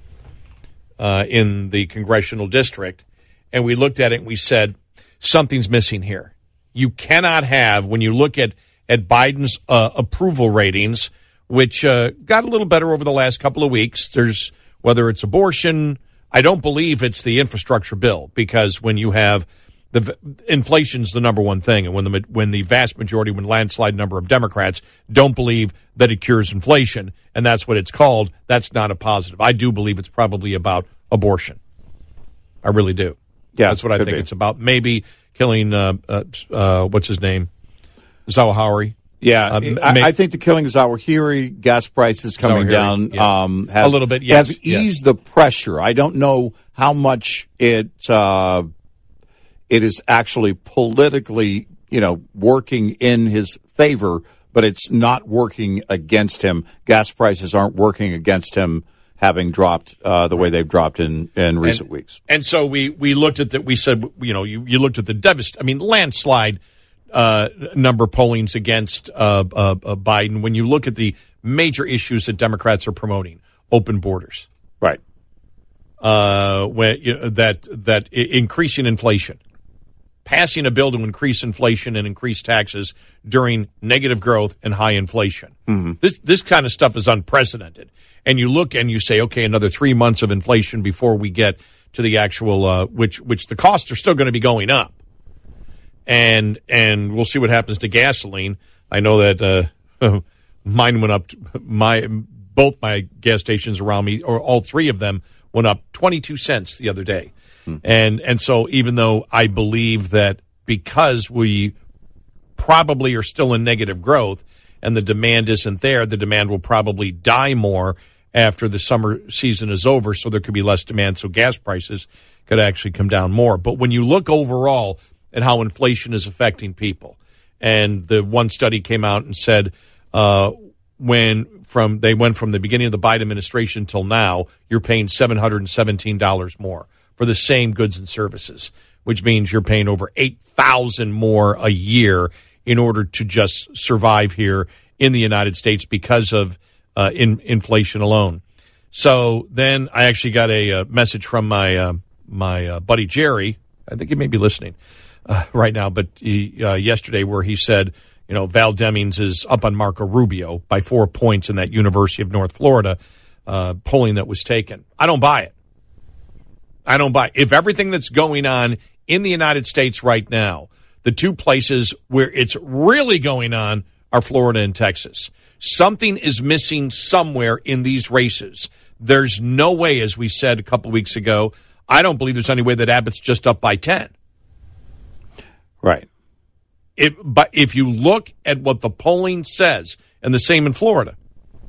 uh, in the congressional district. And we looked at it and we said, something's missing here. You cannot have, when you look at, at Biden's uh, approval ratings, which uh, got a little better over the last couple of weeks, there's whether it's abortion, I don't believe it's the infrastructure bill, because when you have the inflation's the number one thing, and when the when the vast majority, when landslide number of Democrats don't believe that it cures inflation, and that's what it's called, that's not a positive. I do believe it's probably about abortion. I really do. Yeah, that's what I think be. it's about. Maybe killing uh, uh, uh, what's his name, Zawahiri. Yeah, uh, I, may- I think the killing of Zawahiri, gas prices coming Zawahiri, down, yeah. um, have, a little bit, yes, have yes. eased the pressure. I don't know how much it uh, it is actually politically, you know, working in his favor, but it's not working against him. Gas prices aren't working against him, having dropped uh, the way they've dropped in, in recent and, weeks. And so we, we looked at that. We said, you know, you, you looked at the devast. I mean, landslide uh, number pollings against uh, uh, uh, Biden. When you look at the major issues that Democrats are promoting, open borders, right? Uh, when you know, that that increasing inflation, passing a bill to increase inflation and increase taxes during negative growth and high inflation. Mm-hmm. This this kind of stuff is unprecedented. And you look and you say, okay, another three months of inflation before we get to the actual, uh, which which the costs are still going to be going up. And and we'll see what happens to gasoline. I know that uh, mine went up. My both my gas stations around me, or all three of them, went up twenty-two cents the other day. Hmm. And and so even though I believe that because we probably are still in negative growth and the demand isn't there, the demand will probably die more after the summer season is over, so there could be less demand, so gas prices could actually come down more. But when you look overall at how inflation is affecting people, and the one study came out and said uh, when from they went from the beginning of the Biden administration till now, you're paying seven hundred seventeen dollars more for the same goods and services, which means you're paying over eight thousand dollars more a year in order to just survive here in the United States because of Uh, in inflation alone. So then I actually got a, uh message from my uh, my uh, buddy Jerry. I think he may be listening uh, right now, but he, uh, yesterday where he said, you know, Val Demings is up on Marco Rubio by four points in that University of North Florida uh, polling that was taken. I don't buy it. I don't buy it. If everything that's going on in the United States right now, the two places where it's really going on are Florida and Texas. Something is missing somewhere in these races. There's no way, as we said a couple weeks ago, I don't believe there's any way that Abbott's just up by ten. Right. It, but if you look at what the polling says, and the same in Florida.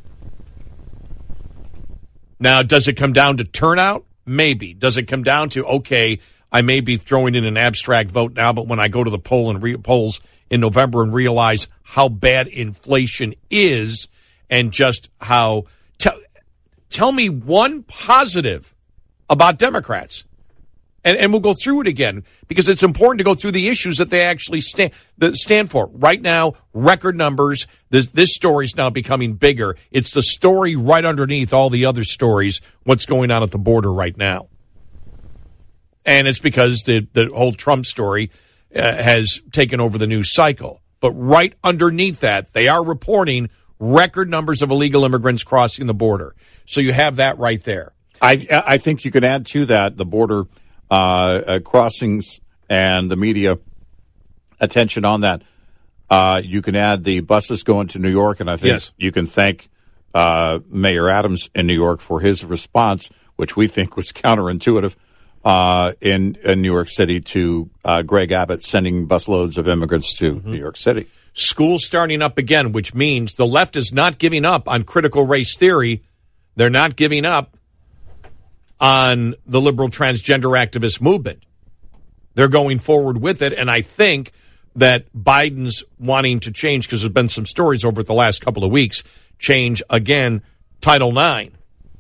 Now, does it come down to turnout? Maybe. Does it come down to, okay, I may be throwing in an abstract vote now, but when I go to the poll and re- polls in November and realize how bad inflation is and just how t- tell me one positive about Democrats. And, and we'll go through it again because it's important to go through the issues that they actually stand, that stand for. Right now, record numbers. This, this story is now becoming bigger. It's the story right underneath all the other stories, what's going on at the border right now. And it's because the, the whole Trump story uh, has taken over the news cycle. But right underneath that, they are reporting record numbers of illegal immigrants crossing the border. So you have that right there. I I think you can add to that the border uh, uh, crossings and the media attention on that. Uh, you can add the buses going to New York, and I think yes. you can thank uh, Mayor Adams in New York for his response, which we think was counterintuitive. uh, in, in New York City to uh, Greg Abbott sending busloads of immigrants to mm-hmm. New York City. School starting up again, which means the left is not giving up on critical race theory. They're not giving up on the liberal transgender activist movement. They're going forward with it, and I think that Biden's wanting to change, because there's been some stories over the last couple of weeks, change again Title nine,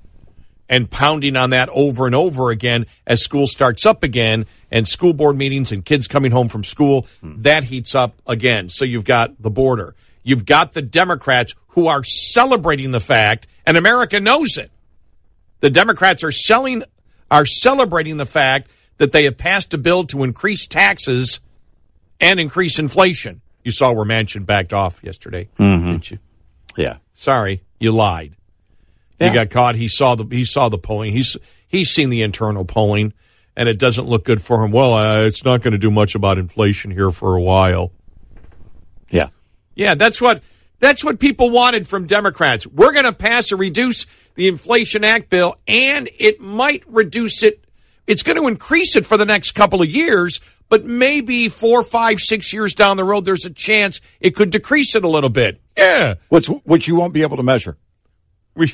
and pounding on that over and over again as school starts up again, and school board meetings and kids coming home from school, hmm. that heats up again. So you've got the border. You've got the Democrats who are celebrating the fact, and America knows it. The Democrats are selling, are celebrating the fact that they have passed a bill to increase taxes and increase inflation. You saw where Manchin backed off yesterday, mm-hmm. didn't you? Yeah. Sorry, you lied. Yeah. He got caught. He saw the he saw the polling. He's he's seen the internal polling, and it doesn't look good for him. Well, uh, it's not going to do much about inflation here for a while. Yeah. Yeah, that's what that's what people wanted from Democrats. We're going to pass or reduce the Inflation Act bill, and it might reduce it. It's going to increase it for the next couple of years, but maybe four, five, six years down the road, there's a chance it could decrease it a little bit. Yeah. Which, which you won't be able to measure. Well,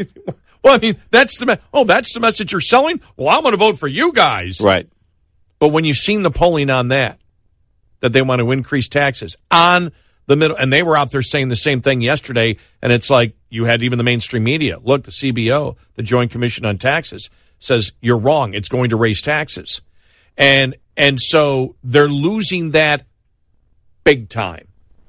I mean, that's the, me- oh, that's the message you're selling? Well, I'm going to vote for you guys. Right. But when you've seen the polling on that, that they want to increase taxes on the middle, and they were out there saying the same thing yesterday, and it's like you had even the mainstream media. Look, the C B O, the Joint Commission on Taxes, says you're wrong. It's going to raise taxes. And and so they're losing that big time.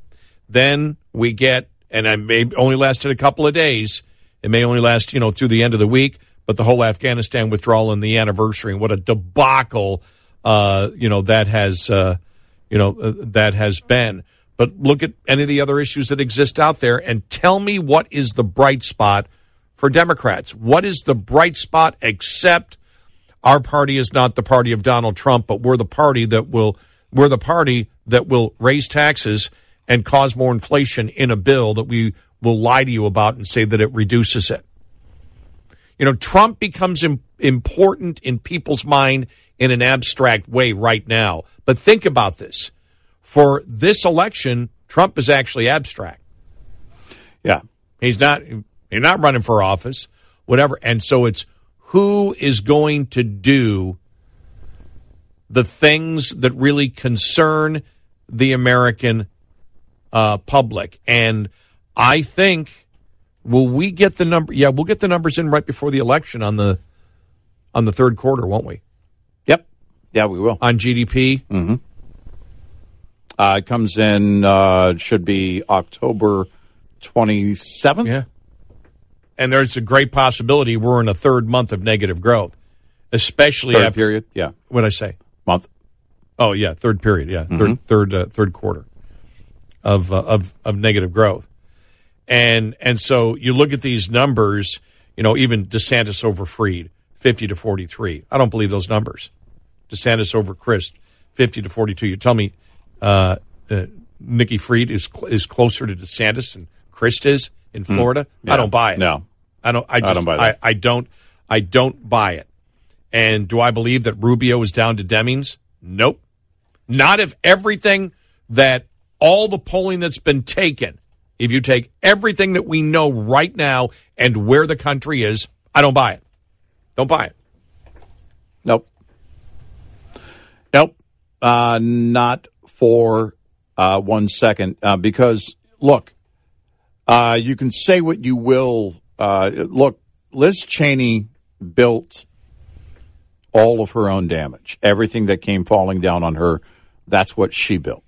Then we get, and it may only lasted a couple of days. It may only last, you know, through the end of the week, but the whole Afghanistan withdrawal and the anniversary, and what a debacle, uh, you know, that has, uh, you know, uh, that has been. But look at any of the other issues that exist out there and tell me what is the bright spot for Democrats. What is the bright spot except our party is not the party of Donald Trump, but we're the party that will we're the party that will raise taxes and cause more inflation in a bill that we will lie to you about and say that it reduces it. You know, Trump becomes im- important in people's mind in an abstract way right now. But think about this. For this election, Trump is actually abstract. Yeah. He's not You're not running for office, whatever. And so it's who is going to do the things that really concern the American uh, public. And I think, will we get the number? Yeah, we'll get the numbers in right before the election on the on the third quarter, won't we? Yep. Yeah, we will. On G D P? Mm-hmm. Uh, it comes in, uh, should be October twenty-seventh. Yeah. And there's a great possibility we're in a third month of negative growth, especially third after period. Yeah. What did I say? Month. Oh yeah, third period. Yeah, mm-hmm. third third uh, third quarter of uh, of of negative growth, and and so you look at these numbers. You know, even DeSantis over Freed, fifty to forty three. I don't believe those numbers. DeSantis over Crist, fifty to forty two. You tell me, uh, uh, Nikki Freed is is closer to DeSantis than Crist is in Florida? Mm. Yeah. I don't buy it. No. I don't. I, just, I don't buy that. I, I don't. I don't buy it. And do I believe that Rubio is down to Demings? Nope. Not if everything that all the polling that's been taken. If you take everything that we know right now and where the country is, I don't buy it. Don't buy it. Nope. Nope. Uh, not for uh, one second. Uh, because look, uh, you can say what you will. Uh, look, Liz Cheney built all of her own damage. Everything that came falling down on her, that's what she built.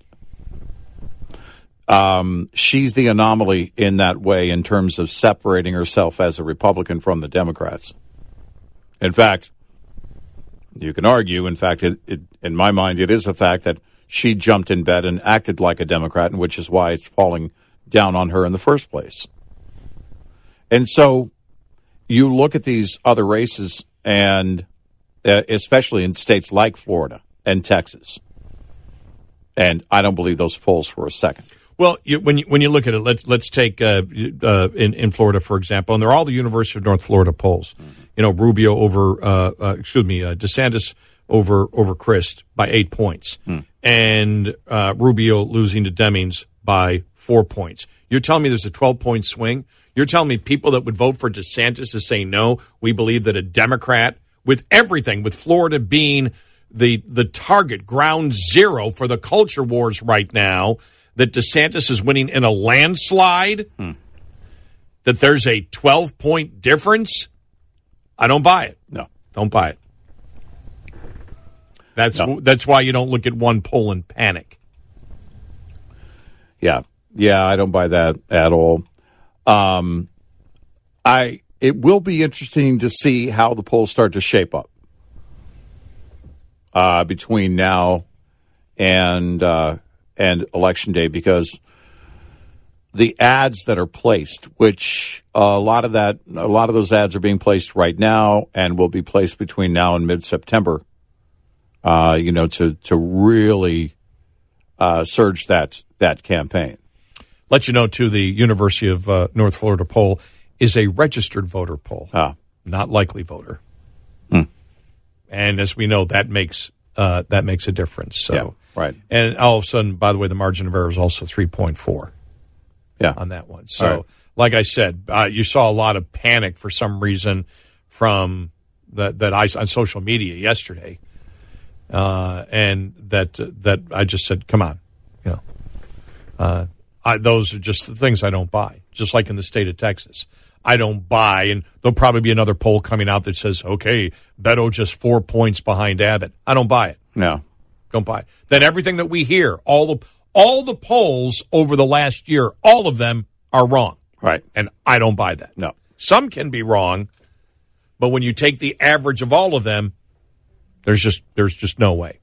Um, she's the anomaly in that way in terms of separating herself as a Republican from the Democrats. In fact, you can argue, in fact, it, it, in my mind, it is a fact that she jumped in bed and acted like a Democrat, and which is why it's falling down on her in the first place. And so you look at these other races, and uh, especially in states like Florida and Texas, and I don't believe those polls for a second. Well, you, when you, when you look at it, let's let's take uh, uh, in in Florida, for example, and they're all the University of North Florida polls. Mm-hmm. you know, Rubio over, uh, uh, excuse me, uh, DeSantis over over Crist by eight points, hmm. and uh, Rubio losing to Demings by four points. You're telling me there's a twelve-point swing? You're telling me people that would vote for DeSantis is saying, no, we believe that a Democrat, with everything, with Florida being the the target, ground zero for the culture wars right now, that DeSantis is winning in a landslide, hmm. that there's a twelve-point difference? I don't buy it. No. Don't buy it. That's no. that's why you don't look at one poll and panic. Yeah. Yeah, I don't buy that at all. Um, I it will be interesting to see how the polls start to shape up uh, between now and uh, and Election Day, because the ads that are placed, which uh, a lot of that, a lot of those ads are being placed right now and will be placed between now and mid-September. Uh, you know, to to really uh, surge that that campaign. Let you know, too, the University of uh, North Florida poll is a registered voter poll, ah. not likely voter. Hmm. And as we know, that makes uh, that makes a difference. So, yeah, right. And all of a sudden, by the way, the margin of error is also three point four. Yeah, on that one. So, right. like I said, uh, you saw a lot of panic for some reason from that that I on social media yesterday, uh, and that uh, that I just said, come on, you know, uh, I, those are just the things I don't buy. Just like in the state of Texas, I don't buy, and there'll probably be another poll coming out that says, okay, Beto just four points behind Abbott. I don't buy it. No, don't buy it. Then everything that we hear, all the all the polls over the last year, all of them are wrong. Right. And I don't buy that. No. Some can be wrong, but when you take the average of all of them, there's just there's just no way.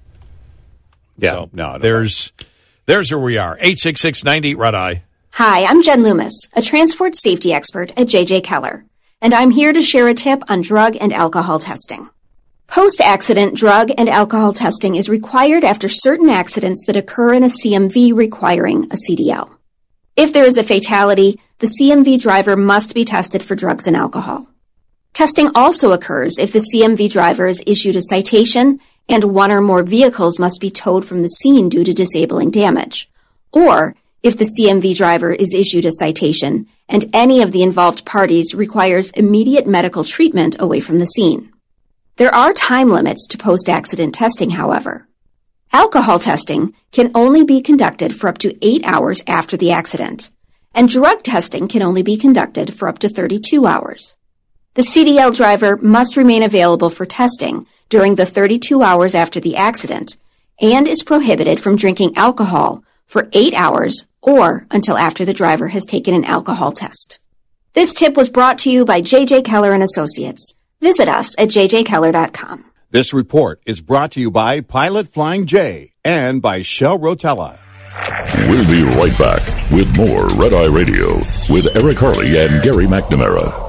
Yeah. So no. There's there's where we are. eight six six, nine eight, red eye. Hi, I'm Jen Loomis, a transport safety expert at J J Keller, and I'm here to share a tip on drug and alcohol testing. Post-accident drug and alcohol testing is required after certain accidents that occur in a C M V requiring a C D L. If there is a fatality, the C M V driver must be tested for drugs and alcohol. Testing also occurs if the C M V driver is issued a citation and one or more vehicles must be towed from the scene due to disabling damage, or if the C M V driver is issued a citation and any of the involved parties requires immediate medical treatment away from the scene. There are time limits to post-accident testing, however. Alcohol testing can only be conducted for up to eight hours after the accident, and drug testing can only be conducted for up to thirty-two hours. The C D L driver must remain available for testing during the thirty-two hours after the accident and is prohibited from drinking alcohol for eight hours or until after the driver has taken an alcohol test. This tip was brought to you by J J Keller and Associates. Visit us at j j keller dot com. This report is brought to you by Pilot Flying J and by Shell Rotella. We'll be right back with more Red Eye Radio with Eric Harley and Gary McNamara.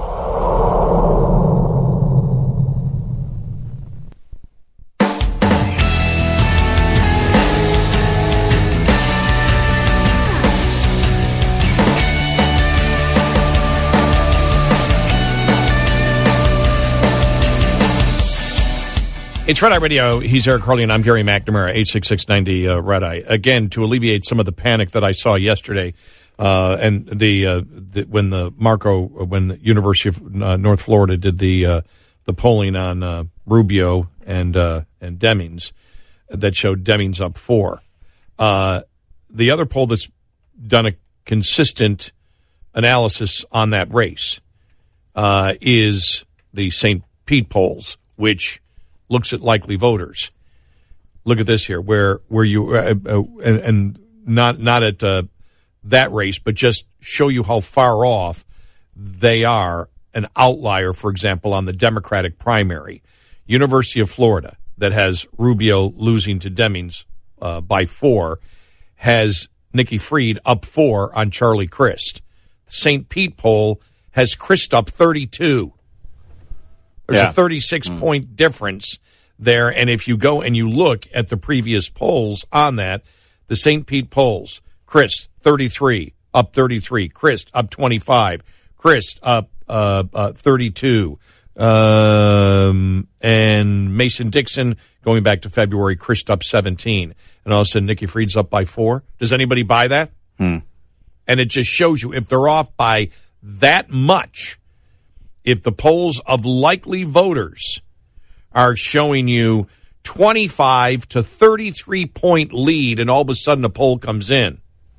It's Red Eye Radio. He's Eric Harley, and I'm Gary McNamara, eight six six, ninety, uh, Red Eye. Again, to alleviate some of the panic that I saw yesterday, uh, and the, uh, the when the Marco, when the University of uh, North Florida did the uh, the polling on uh, Rubio and uh, and Demings, that showed Demings up four. Uh, the other poll that's done a consistent analysis on that race uh, is the Saint Pete polls, which looks at likely voters. Look at this here, where where you uh, uh, and, and not not at uh, that race, but just show you how far off they are. An outlier, for example, on the Democratic primary, University of Florida, that has Rubio losing to Demings uh, by four, has Nikki Fried up four on Charlie Crist. Saint Pete poll has Crist up thirty-two. There's yeah. a thirty-six mm. point difference there. And if you go and you look at the previous polls on that, the Saint Pete polls, Crist thirty-three, up thirty-three, Crist up twenty-five, Crist up uh, uh, thirty-two, Um, and Mason Dixon, going back to February, Chris up seventeen. And all of a sudden, Nikki Fried's up by four. Does anybody buy that? Hmm. And it just shows you, if they're off by that much, if the polls of likely voters are showing you twenty-five to thirty-three point lead, and all of a sudden a poll comes in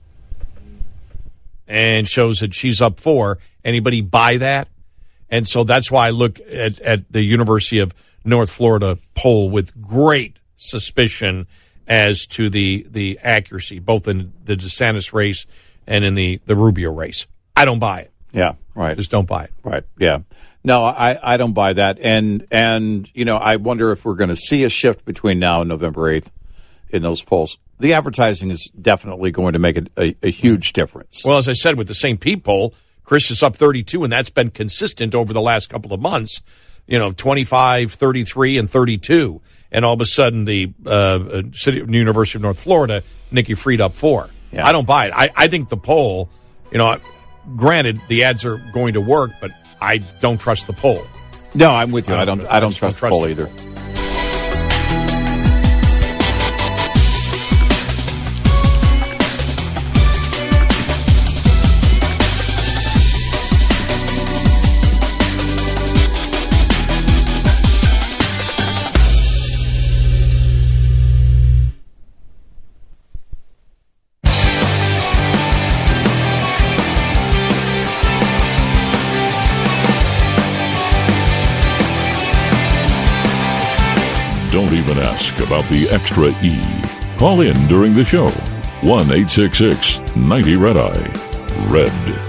and shows that she's up four, anybody buy that? And so that's why I look at, at the University of North Florida poll with great suspicion as to the, the accuracy, both in the DeSantis race and in the, the Rubio race. I don't buy it. Yeah, right. Just don't buy it. Right, yeah. No, I, I don't buy that. And, and you know, I wonder if we're going to see a shift between now and November eighth in those polls. The advertising is definitely going to make a, a, a huge difference. Well, as I said, with the Saint Pete poll, Chris is up thirty-two, and that's been consistent over the last couple of months. You know, twenty-five, thirty-three, and thirty-two. And all of a sudden, the uh, City, University of North Florida, Nikki Fried up four. Yeah. I don't buy it. I, I think the poll, you know, granted, the ads are going to work, but I don't trust the poll. No, I'm with you. I don't. I don't, I don't trust the poll either. Don't even ask about the extra E. Call in during the show. one eight six six ninety Red Eye. Red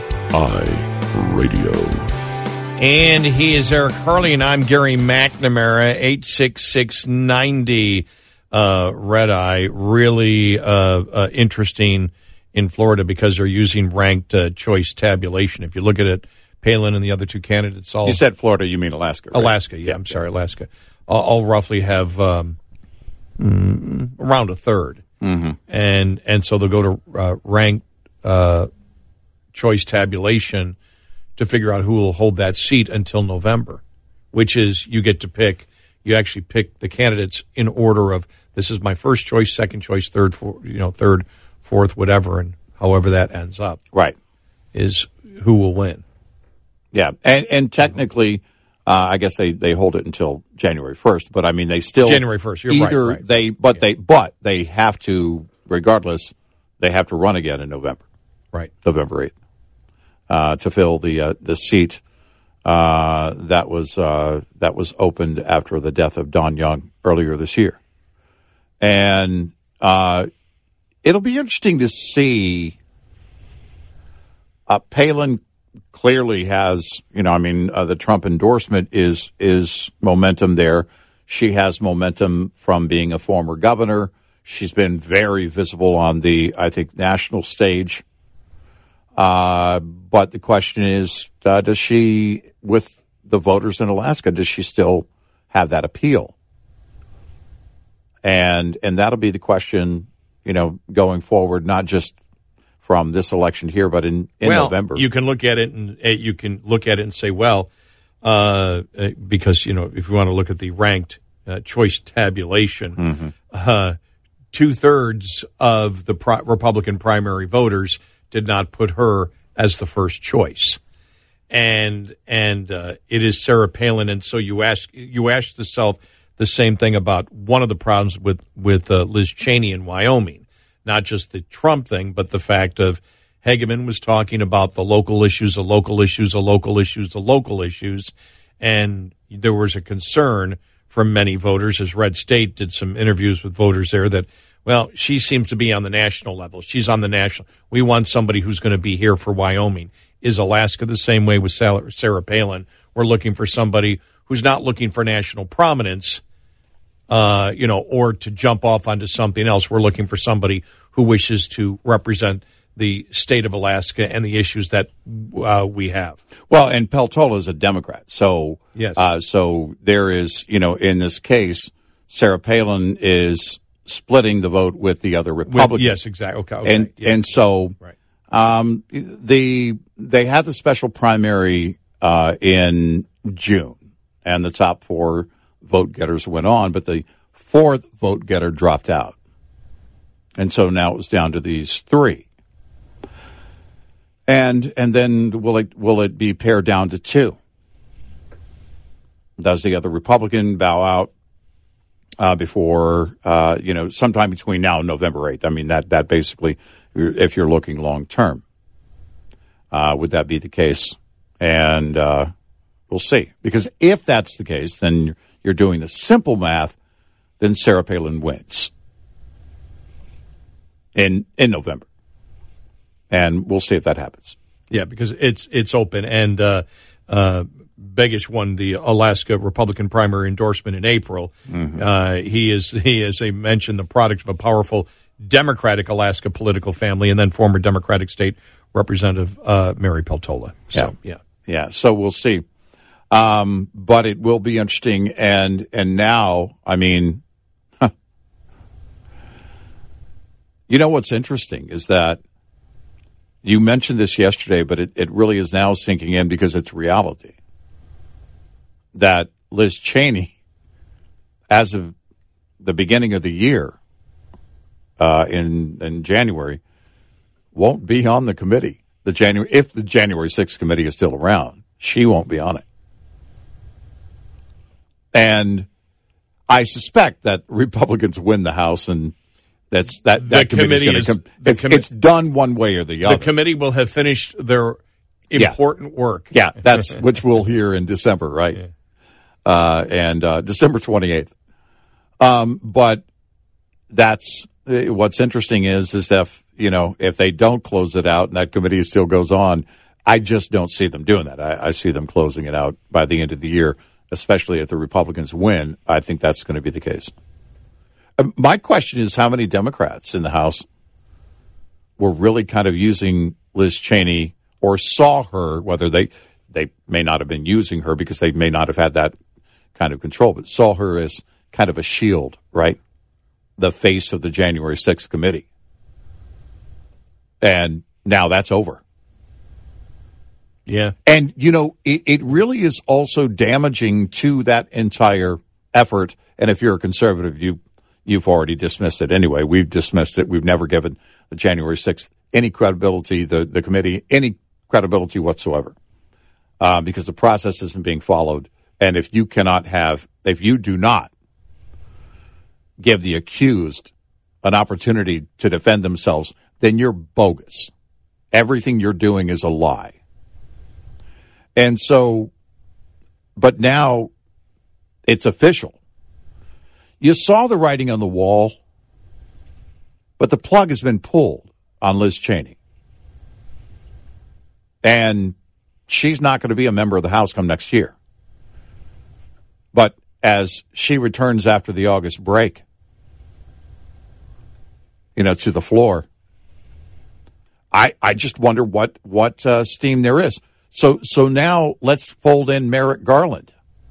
Eye Radio. And he is Eric Harley, and I'm Gary McNamara. eight six six ninety uh, Red Eye. Really uh, uh, interesting in Florida because they're using ranked uh, choice tabulation. If you look at it, Palin and the other two candidates all... You said Florida, you mean Alaska, right? Alaska, yeah, I'm sorry, Alaska. All, all roughly have um, mm, around a third. Mm-hmm. And and so they'll go to uh, ranked uh, choice tabulation to figure out who will hold that seat until November, which is you get to pick, you actually pick the candidates in order of this is my first choice, second choice, third, four, you know, third, fourth, whatever, and however that ends up. Right. Is who will win. Yeah, and and technically, uh, I guess they, they hold it until January first. But I mean, they still January first. You're either right, right. they, but yeah. they, but they have to, regardless, they have to run again in November. Right, November eighth, uh, to fill the uh, the seat uh, that was uh, that was opened after the death of Don Young earlier this year, and uh, it'll be interesting to see. Uh, Palin clearly has, you know, I mean, uh, the Trump endorsement is is momentum there. She has momentum from being a former governor. She's been very visible on the, I think, national stage. Uh, but the question is, uh, does she, with the voters in Alaska, does she still have that appeal? And and that'll be the question, you know, going forward, not just from this election here, but in, in well, November. You can look at it and uh, you can look at it and say, well, uh, uh, because, you know, if you want to look at the ranked uh, choice tabulation, mm-hmm. uh, two-thirds of the pro- Republican primary voters did not put her as the first choice. And and uh, it is Sarah Palin. And so you ask you ask yourself the same thing about one of the problems with, with uh, Liz Cheney in Wyoming. Not just the Trump thing, but the fact of Hegeman was talking about the local issues, the local issues, the local issues, the local issues. And there was a concern from many voters, as Red State did some interviews with voters there, that, well, she seems to be on the national level. She's on the national. We want somebody who's going to be here for Wyoming. Is Alaska the same way with Sarah Palin? We're looking for somebody who's not looking for national prominence, Uh, you know, or to jump off onto something else. We're looking for somebody who wishes to represent the state of Alaska and the issues that uh, we have. Well, and Peltola is a Democrat, so yes, uh, so there is, you know, in this case, Sarah Palin is splitting the vote with the other Republicans. With, yes, exactly. Okay, okay. And yeah. and so right. um, the they had the special primary uh, in June. and the top four vote getters went on, but the fourth vote getter dropped out. And so now it was down to these three. And and then will it will it be pared down to two? Does the other Republican bow out uh, before, uh, you know, sometime between now and November eighth? I mean, that, that basically, if you're looking long term, uh, would that be the case? And uh, we'll see. Because if that's the case, then you're doing the simple math, then Sarah Palin wins in in November. And we'll see if that happens. Yeah, because it's it's open. And uh, uh, Begich won the Alaska Republican primary endorsement in April. Mm-hmm. Uh, he is, he is, a mentioned, the product of a powerful Democratic Alaska political family, and then former Democratic State Representative uh, Mary Peltola. So, yeah. yeah. Yeah, so we'll see. Um, but it will be interesting. And, and now, I mean, huh. You know what's interesting is that you mentioned this yesterday, but it, it really is now sinking in because it's reality. That Liz Cheney, as of the beginning of the year, uh, in in January, won't be on the committee. The January, if the January sixth committee is still around, she won't be on it. And I suspect that Republicans win the House, and that's that that committee is going to come. It's, commi- it's done one way or the other. The committee will have finished their important yeah. work. Yeah, that's which we'll hear in December, right? Yeah. Uh, and uh, December twenty-eighth. Um, but that's what's interesting is is if you know if they don't close it out and that committee still goes on, I just don't see them doing that. I, I see them closing it out by the end of the year, especially if the Republicans win. I think that's going to be the case. Uh, my question is, how many Democrats in the House were really kind of using Liz Cheney or saw her, whether they they may not have been using her because they may not have had that kind of control, but saw her as kind of a shield, right? The face of the January sixth committee. And now that's over. Yeah. And, you know, it, it really is also damaging to that entire effort. And if you're a conservative, you, you've already dismissed it anyway. We've dismissed it. We've never given the January sixth any credibility, the, the committee, any credibility whatsoever, uh, because the process isn't being followed. And if you cannot have, if you do not give the accused an opportunity to defend themselves, then you're bogus. Everything you're doing is a lie. And so, but now it's official. You saw the writing on the wall, but the plug has been pulled on Liz Cheney. And she's not going to be a member of the House come next year. But as she returns after the August break, you know, to the floor, I I just wonder what what uh, steam there is. So so now let's fold in Merrick Garland.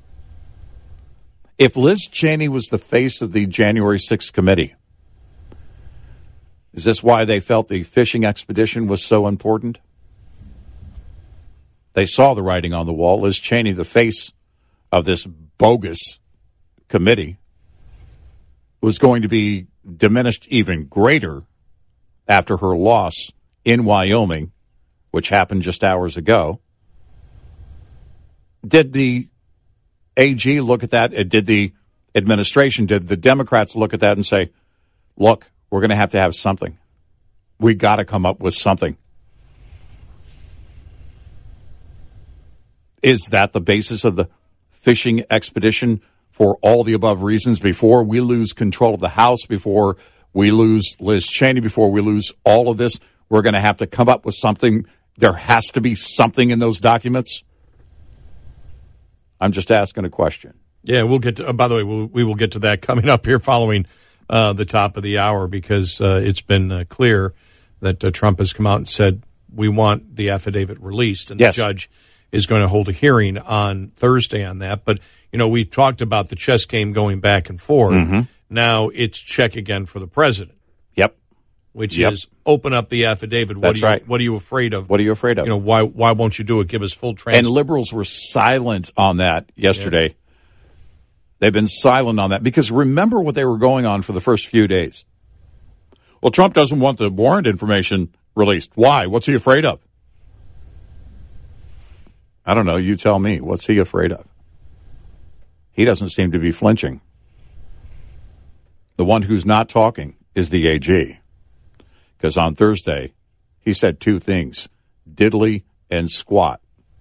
If Liz Cheney was the face of the January sixth committee, is this why they felt the fishing expedition was so important? They saw the writing on the wall. Liz Cheney, the face of this bogus committee, was going to be diminished even greater after her loss in Wyoming, which happened just hours ago. Did the A G look at that? Did the administration, did the Democrats look at that and say, look, we're going to have to have something. We got to come up with something. Is that the basis of the fishing expedition for all the above reasons? Before we lose control of the House, before we lose Liz Cheney, before we lose all of this, we're going to have to come up with something. There has to be something in those documents. I'm just asking a question. Yeah, we'll get to, uh, by the way, we'll, we will get to that coming up here following uh, the top of the hour, because uh, it's been uh, clear that uh, Trump has come out and said, we want the affidavit released, and yes. the judge is going to hold a hearing on Thursday on that. But, you know, we talked about the chess game going back and forth. Mm-hmm. Now it's check again for the president. Yep. Which yep. is open up the affidavit. What That's are you, right. What are you afraid of? What are you afraid of? You know, why why won't you do it? Give us full transparency. And liberals were silent on that yesterday. They've been silent on that because remember what they were going on for the first few days. Well, Trump doesn't want the warrant information released. Why? What's he afraid of? I don't know. You tell me. What's he afraid of? He doesn't seem to be flinching. The one who's not talking is the A G. Because on Thursday, he said two things, diddly and squat.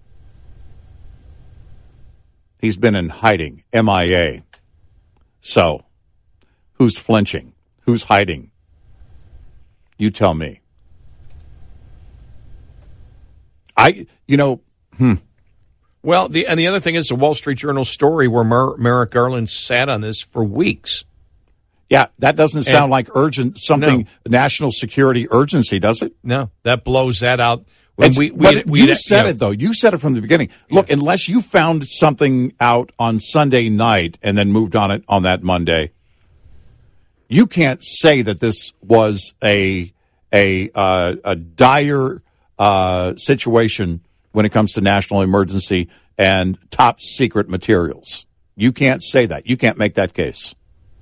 He's been in hiding, M I A. So, who's flinching? Who's hiding? You tell me. I, you know, hmm. Well, the and the other thing is the Wall Street Journal story where Mer- Merrick Garland sat on this for weeks. Yeah, that doesn't sound and, like urgent, something, no. national security urgency, does it? No, that blows that out. When we, we, but we, you we, said you know, it, though. You said it from the beginning. Look, yeah. Unless you found something out on Sunday night and then moved on it on that Monday, you can't say that this was a a uh, a dire uh, situation when it comes to national emergency and top secret materials. You can't say that. You can't make that case.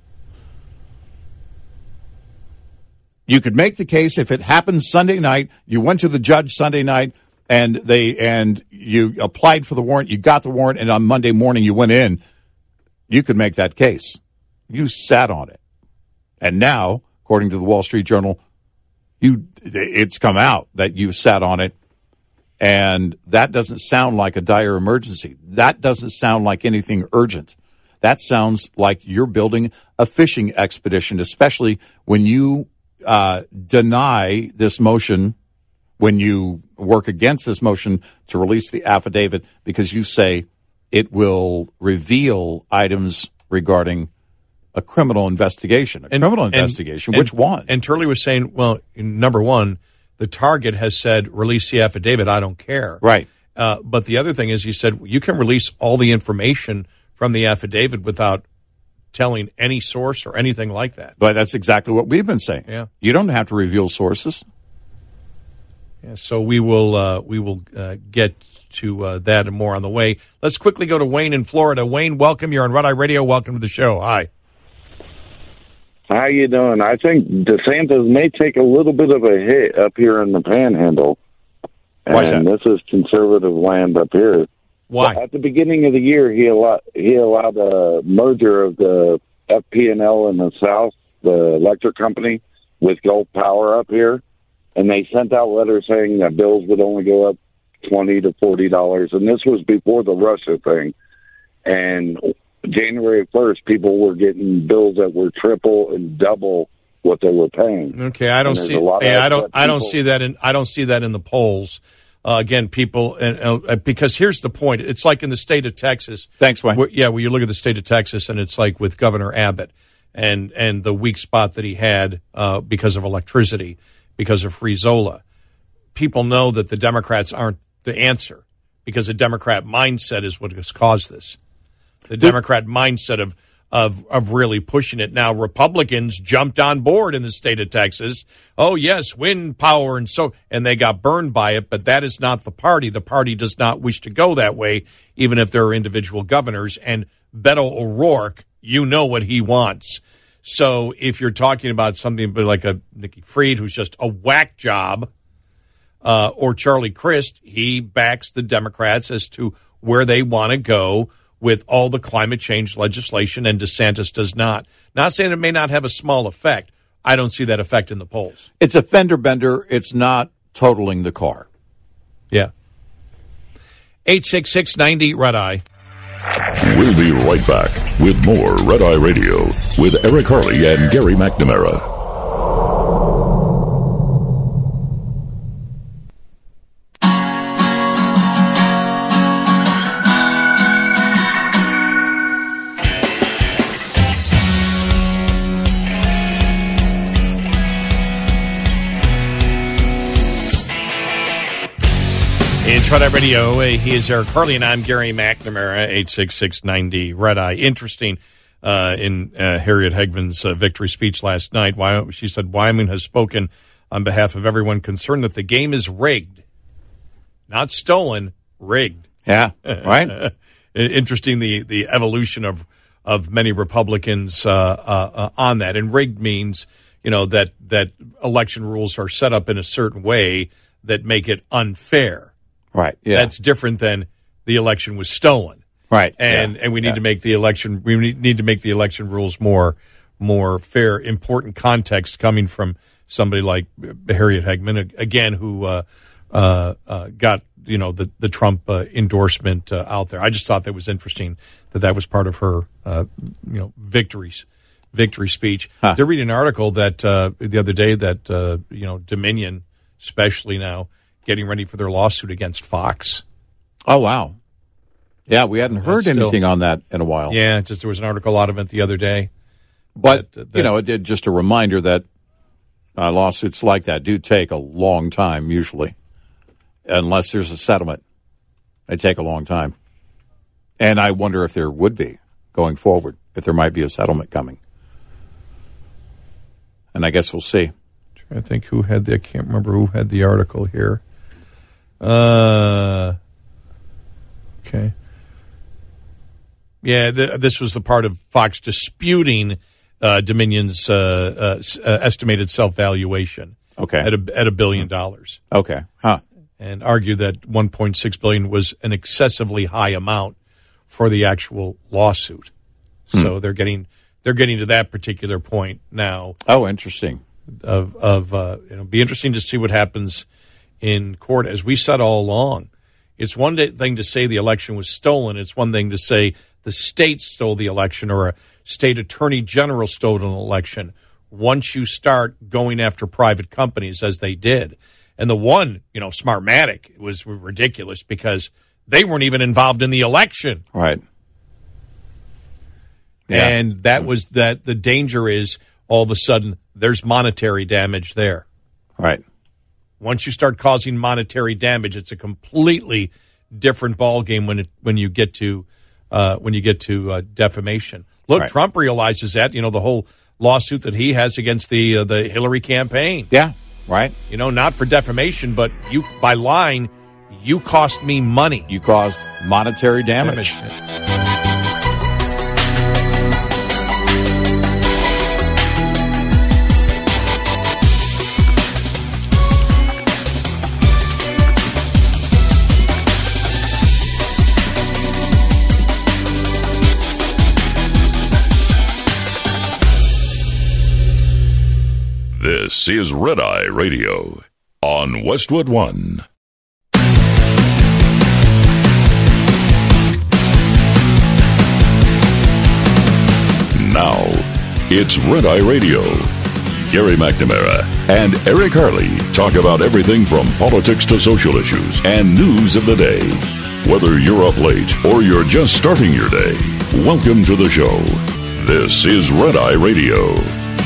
You could make the case if it happened Sunday night, you went to the judge Sunday night, and they and you applied for the warrant, you got the warrant, and on Monday morning you went in. You could make that case. You sat on it. And now, according to the Wall Street Journal, you it's come out that you sat on it, and that doesn't sound like a dire emergency. That doesn't sound like anything urgent. That sounds like you're building a fishing expedition, especially when you uh, deny this motion, when you work against this motion to release the affidavit because you say it will reveal items regarding a criminal investigation. A and, criminal investigation, and, which and, one? And Turley was saying, well, number one, the target has said, release the affidavit, I don't care. Right. Uh, but the other thing is, he said, you can release all the information from the affidavit without telling any source or anything like that. But that's exactly what we've been saying. Yeah. You don't have to reveal sources. Yeah, so we will uh, we will uh, get to uh, that and more on the way. Let's quickly go to Wayne in Florida. Wayne, welcome. You're on Red Eye Radio. Welcome to the show. Hi. How you doing? I think DeSantis may take a little bit of a hit up here in the Panhandle. Why is and that? This is conservative land up here. Why? Well, at the beginning of the year, he allowed he allowed a merger of the F P and L in the South, the electric company, with Gulf Power up here, and they sent out letters saying that bills would only go up twenty to forty dollars, and this was before the Russia thing. And January first, people were getting bills that were triple and double what they were paying. Okay, I don't see. Yeah, I don't. I don't see that in. I don't see that in the polls. Uh, again, people, and uh, because here's the point: it's like in the state of Texas. Thanks, Wayne. Where, yeah, when you look at the state of Texas, and it's like with Governor Abbott, and and the weak spot that he had uh, because of electricity, because of free Zola. People know that the Democrats aren't the answer because the Democrat mindset is what has caused this. The Democrat mindset of, of of really pushing it. Now, Republicans jumped on board in the state of Texas. Oh, yes, wind power, and so and they got burned by it, but that is not the party. The party does not wish to go that way, even if there are individual governors. And Beto O'Rourke, you know what he wants. So if you're talking about something like a Nikki Fried, who's just a whack job, uh, or Charlie Crist, he backs the Democrats as to where they want to go with all the climate change legislation, and DeSantis does not. Not saying it may not have a small effect. I don't see that effect in the polls. It's a fender bender. It's not totaling the car. Yeah. eight six six, ninety, Red Eye. We'll be right back with more Red Eye Radio with Eric Harley and Gary McNamara. It's Red Eye Radio. He is Eric Harley, and I'm Gary McNamara, eight six six, ninety, Red Eye. Interesting uh, in uh, Harriet Hegman's uh, victory speech last night. Why, she said, Wyoming has spoken on behalf of everyone concerned that the game is rigged. Not stolen, rigged. Yeah, right. Interesting, the, the evolution of, of many Republicans uh, uh, uh, on that. And rigged means, you know, that that election rules are set up in a certain way that make it unfair. Right. Yeah. That's different than the election was stolen. Right. And yeah. and we need yeah. to make the election we need to make the election rules more more fair. Important context coming from somebody like Harriet Hagman again, who uh, uh, uh, got you know the the Trump uh, endorsement uh, out there. I just thought that was interesting that that was part of her uh, you know victories. victory speech. Huh. They're reading an article that uh, the other day that uh, you know Dominion, especially now, getting ready for their lawsuit against Fox. Oh wow, yeah, we hadn't heard still, anything on that in a while. Yeah, just there was an article out of it the other day. But that, that, you know, it did just a reminder that uh, lawsuits like that do take a long time usually, unless there's a settlement. They take a long time, and I wonder if there would be going forward, if there might be a settlement coming. And I guess we'll see. I think who had the, I can't remember who had the article here. Uh, okay. Yeah, th- this was the part of Fox disputing uh, Dominion's uh, uh, uh, estimated self-valuation. Okay. At a, at a billion dollars. Okay. Huh. And argued that one point six billion dollars was an excessively high amount for the actual lawsuit. Hmm. So they're getting... They're getting to that particular point now. Oh, interesting. Of of uh, it'll be interesting to see what happens in court. As we said all along, it's one thing to say the election was stolen. It's one thing to say the state stole the election or a state attorney general stole an election. Once you start going after private companies, as they did, and the one, you know, Smartmatic was ridiculous because they weren't even involved in the election. Right. Yeah. And that was that the danger is all of a sudden there's monetary damage there. Right. Once you start causing monetary damage, it's a completely different ballgame when it, when you get to uh, when you get to uh, defamation. Look, right. Trump realizes that, you know, the whole lawsuit that he has against the uh, the Hillary campaign. Yeah. Right. You know, not for defamation, but you by lying, you cost me money. You caused monetary damage. damage. This is Red Eye Radio on Westwood One. Now, it's Red Eye Radio. Gary McNamara and Eric Harley talk about everything from politics to social issues and news of the day. Whether you're up late or you're just starting your day, welcome to the show. This is Red Eye Radio.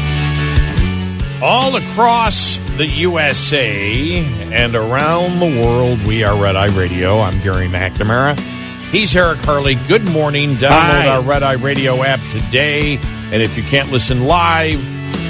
All across the U S A and around the world, we are Red Eye Radio. I'm Gary McNamara. He's Eric Harley. Good morning. Download Hi. our Red Eye Radio app today. And if you can't listen live,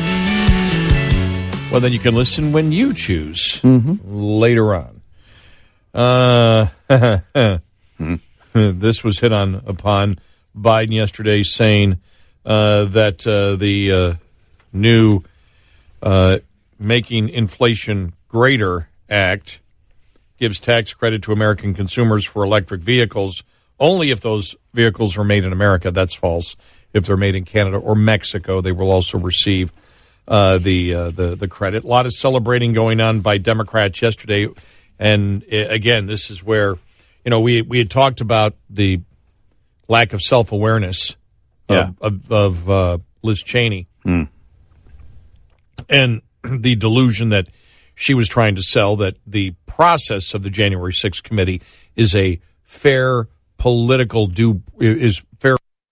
well, then you can listen when you choose mm-hmm. later on. Uh, mm-hmm. This was hit on upon Biden yesterday, saying uh, that uh, the uh, new Uh, Making Inflation Greater Act gives tax credit to American consumers for electric vehicles only if those vehicles are made in America. That's false. If they're made in Canada or Mexico, they will also receive uh, the, uh, the the credit. A lot of celebrating going on by Democrats yesterday. And uh, again, this is where, you know, we, we had talked about the lack of self-awareness yeah. of, of, of uh, Liz Cheney. Mm. And the delusion that she was trying to sell, that the process of the January sixth committee is a fair political due is fair.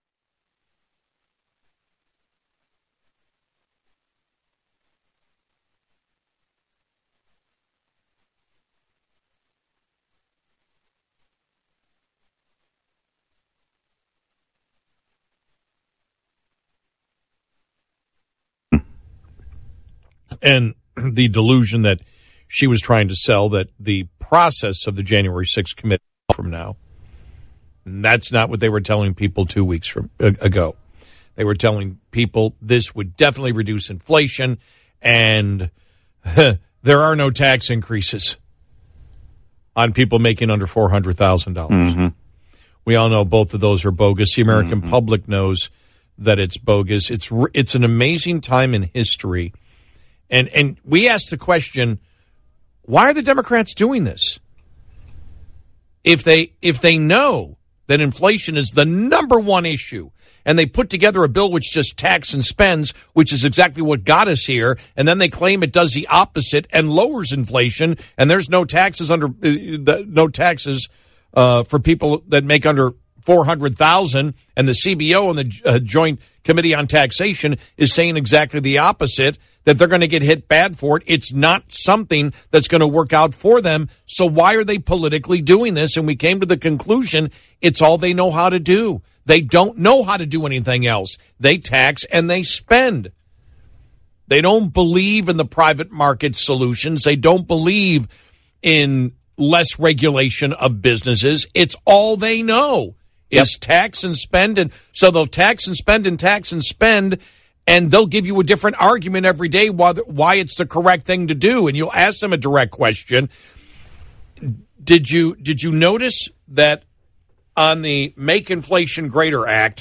And the delusion that she was trying to sell, that the process of the January sixth committee from now, and that's not what they were telling people two weeks from, uh, ago. They were telling people this would definitely reduce inflation, and there are no tax increases on people making under four hundred thousand dollars. Mm-hmm. We all know both of those are bogus. The American mm-hmm. public knows that it's bogus. It's it's an amazing time in history. And and we ask the question, why are the Democrats doing this? If they if they know that inflation is the number one issue, and they put together a bill which just tax and spends, which is exactly what got us here, and then they claim it does the opposite and lowers inflation, and there's no taxes under uh, no taxes uh, for people that make under four hundred thousand, and the C B O and the uh, Joint Committee on Taxation is saying exactly the opposite, that they're going to get hit bad for it. It's not something that's going to work out for them. So why are they politically doing this? And we came to the conclusion it's all they know how to do. They don't know how to do anything else. They tax and they spend. They don't believe in the private market solutions. They don't believe in less regulation of businesses. It's all they know is yep. tax and spend. And so they'll tax and spend and tax and spend, and they'll give you a different argument every day why, why it's the correct thing to do. And you'll ask them a direct question. Did you did you notice that on the Make Inflation Greater Act,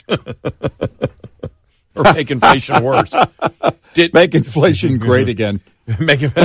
or Make Inflation Worse, did Make Inflation Great Again? Make it,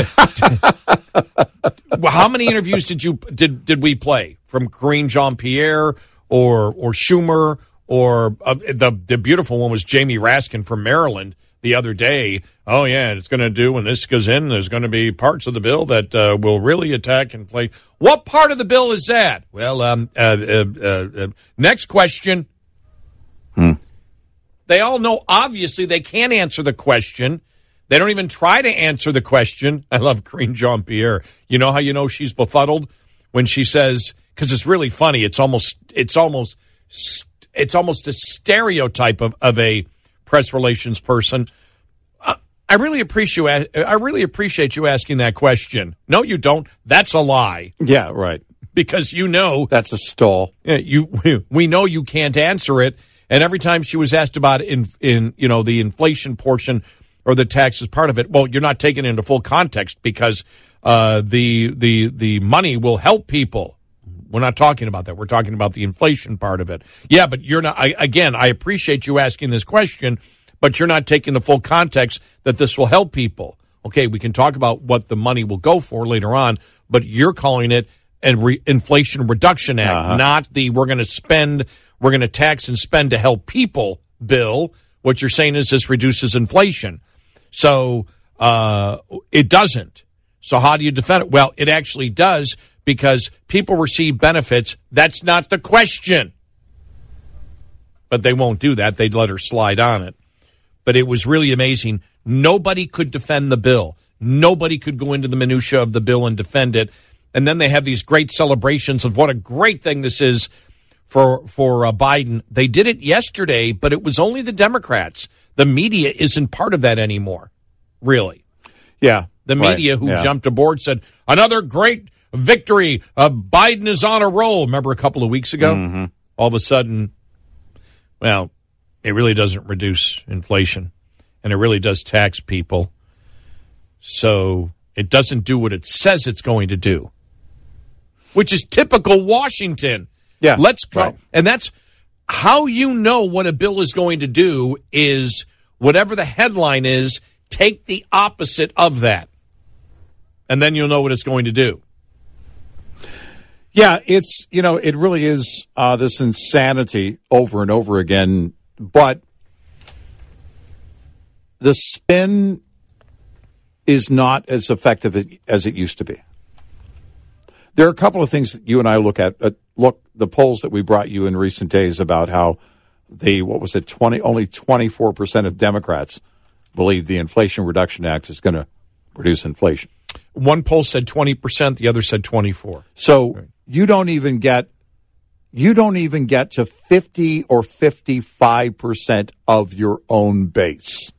well, how many interviews did you did did we play from Karine Jean-Pierre or or Schumer? Or uh, the the beautiful one was Jamie Raskin from Maryland the other day. Oh, yeah, it's going to do when this goes in, there's going to be parts of the bill that uh, will really attack inflation. What part of the bill is that? Well, um, uh, uh, uh, uh, next question. Hmm. They all know, obviously, they can't answer the question. They don't even try to answer the question. I love Karine Jean-Pierre. You know how you know she's befuddled? When she says, because it's really funny, it's almost, it's almost, It's almost a stereotype of, of a press relations person. Uh, I really appreciate I really appreciate you asking that question. No, you don't. That's a lie. Yeah, right. Because you know that's a stall. Yeah, you we know you can't answer it. And every time she was asked about in in you know the inflation portion or the taxes part of it, well, you're not taking it into full context because uh, the the the money will help people. We're not talking about that. We're talking about the inflation part of it. Yeah, but you're not, I, again, I appreciate you asking this question, but you're not taking the full context that this will help people. Okay, we can talk about what the money will go for later on, but you're calling it an re- Inflation Reduction Act, uh-huh. not the we're going to spend, we're going to tax and spend to help people bill. What you're saying is this reduces inflation. So uh, it doesn't. So how do you defend it? Well, it actually does. Because people receive benefits. That's not the question. But they won't do that. They'd let her slide on it. But it was really amazing. Nobody could defend the bill. Nobody could go into the minutia of the bill and defend it. And then they have these great celebrations of what a great thing this is for, for uh, Biden. They did it yesterday, but it was only the Democrats. The media isn't part of that anymore, really. Yeah. The media right. who yeah. jumped aboard said, another great victory. Uh, Biden is on a roll. Remember a couple of weeks ago? Mm-hmm. All of a sudden, well, it really doesn't reduce inflation, and it really does tax people. So it doesn't do what it says it's going to do, which is typical Washington. Yeah, let's go. Right. And that's how you know what a bill is going to do is whatever the headline is, take the opposite of that, and then you'll know what it's going to do. Yeah, it's, you know, it really is uh, this insanity over and over again. But the spin is not as effective as it used to be. There are a couple of things that you and I look at. Uh, look, the polls that we brought you in recent days about how the, what was it, twenty only twenty-four percent of Democrats believe the Inflation Reduction Act is going to reduce inflation. One poll said twenty percent, the other said twenty-four. So right. you don't even get you don't even get to fifty or fifty-five percent of your own base.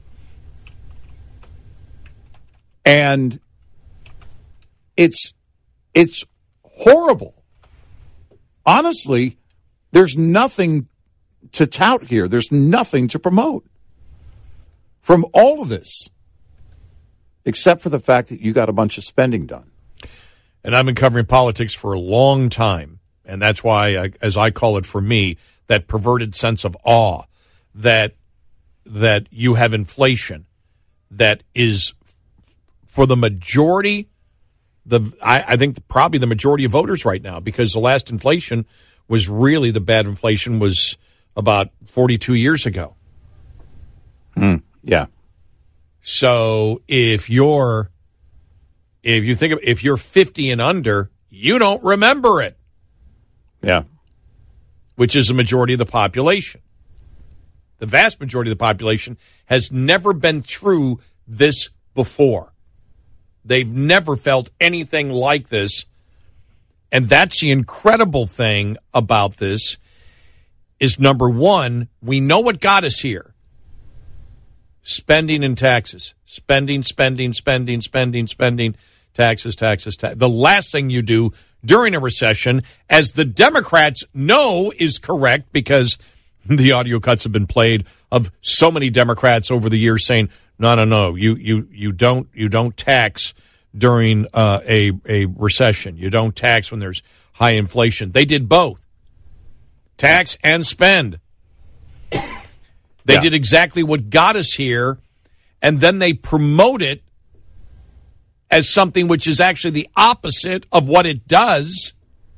And it's it's horrible. Honestly, there's nothing to tout here. There's nothing to promote from all of this, except for the fact that you got a bunch of spending done. And I've been covering politics for a long time, and that's why, I, as I call it for me, that perverted sense of awe that that you have inflation that is, for the majority, the I, I think probably the majority of voters right now, because the last inflation was really the bad inflation was about forty-two years ago. Mm, yeah. So if you're if you think of if you're fifty and under, you don't remember it. Yeah. Which is the majority of the population. The vast majority of the population has never been through this before. They've never felt anything like this. And that's the incredible thing about this is, number one, we know what got us here. Spending and taxes. Spending, spending, spending, spending, spending, taxes, taxes, taxes. The last thing you do during a recession, as the Democrats know is correct, because the audio cuts have been played of so many Democrats over the years saying, no, no, no, you you you don't you don't tax during uh, a a recession. You don't tax when there's high inflation. They did both, tax and spend. They Yeah. did exactly what got us here, and then they promote it as something which is actually the opposite of what it does,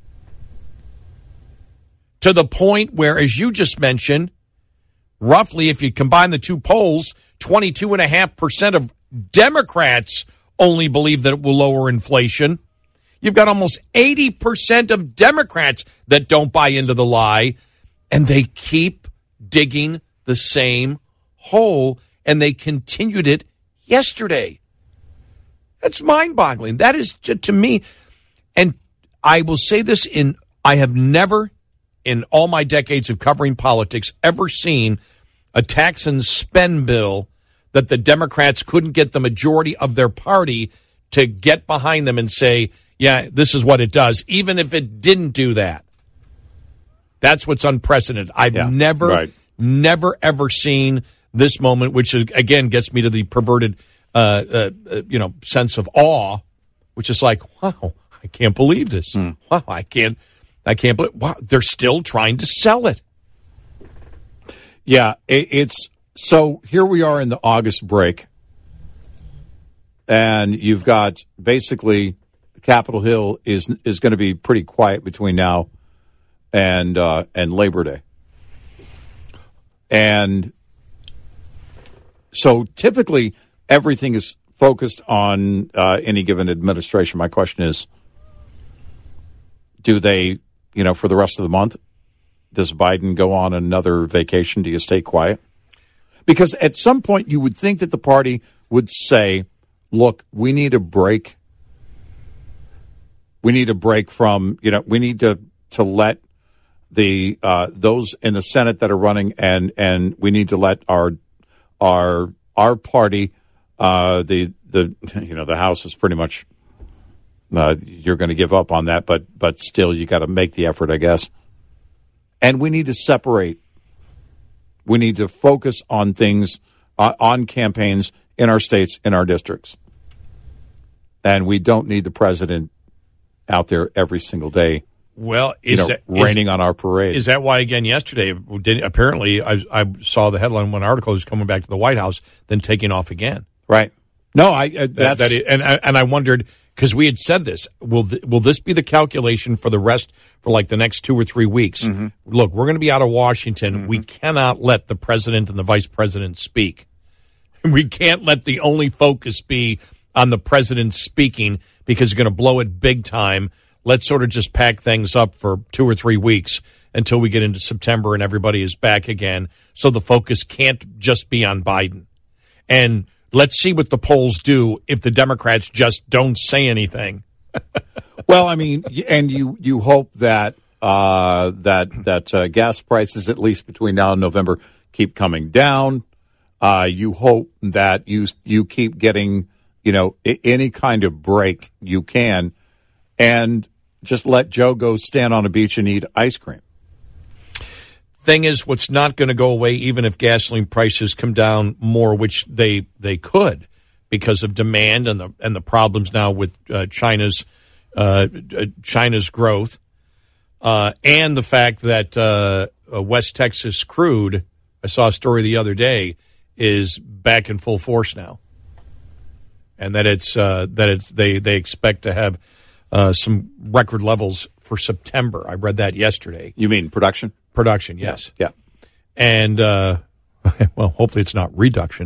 to the point where, as you just mentioned, roughly, if you combine the two polls, twenty-two point five percent of Democrats only believe that it will lower inflation. You've got almost eighty percent of Democrats that don't buy into the lie, and they keep digging the same hole, and they continued it yesterday. That's mind-boggling. That is, to, to me, and I will say this, in I have never, in all my decades of covering politics, ever seen a tax and spend bill that the Democrats couldn't get the majority of their party to get behind them and say, yeah, this is what it does, even if it didn't do that. That's what's unprecedented. I've Yeah, never, right. never, ever seen this moment, which is, again, gets me to the perverted uh, uh, uh, you know, sense of awe, which is like, wow, I can't believe this. Mm. Wow, I can't, I can't believe, wow, they're still trying to sell it. Yeah, it, it's so here we are in the August break, and you've got basically Capitol Hill is is going to be pretty quiet between now and uh, and Labor Day, and so typically everything is focused on uh, any given administration. My question is, do they, you know, for the rest of the month, does Biden go on another vacation? Do you stay quiet? Because at some point you would think that the party would say, look, we need a break. We need a break from, you know, we need to, to let the uh, those in the Senate that are running, and, and we need to let our our our party, uh, the the you know the House is pretty much uh, you're going to give up on that, but but still you got to make the effort, I guess. And we need to separate. We need to focus on things, uh, on campaigns in our states, in our districts. And we don't need the president out there every single day, Well, is you know, that, raining is, on our parade. Is that why, again, yesterday, did, apparently, I, I saw the headline when an article was coming back to the White House, then taking off again. Right. No, I, uh, that's. That, that it, and, and I wondered, because we had said this, will th- will this be the calculation for the rest, for like the next two or three weeks? Mm-hmm. Look, we're going to be out of Washington. Mm-hmm. We cannot let the president and the vice president speak. We can't let the only focus be on the president speaking, because he's going to blow it big time. Let's sort of just pack things up for two or three weeks until we get into September and everybody is back again. So the focus can't just be on Biden. And let's see what the polls do if the Democrats just don't say anything. Well, I mean, and you, you hope that uh, that that uh, gas prices, at least between now and November, keep coming down. Uh, you hope that you you keep getting, you know, I- any kind of break you can, and just let Joe go stand on a beach and eat ice cream. thing is, what's not going to go away, even if gasoline prices come down more, which they they could, because of demand and the and the problems now with uh, China's uh, China's growth, uh, and the fact that uh, uh, West Texas crude, I saw a story the other day, is back in full force now, and that it's uh, that it's they they expect to have uh, some record levels for September. I read that yesterday. You mean production? Production, yes. Yeah. And, uh, well, hopefully it's not reduction.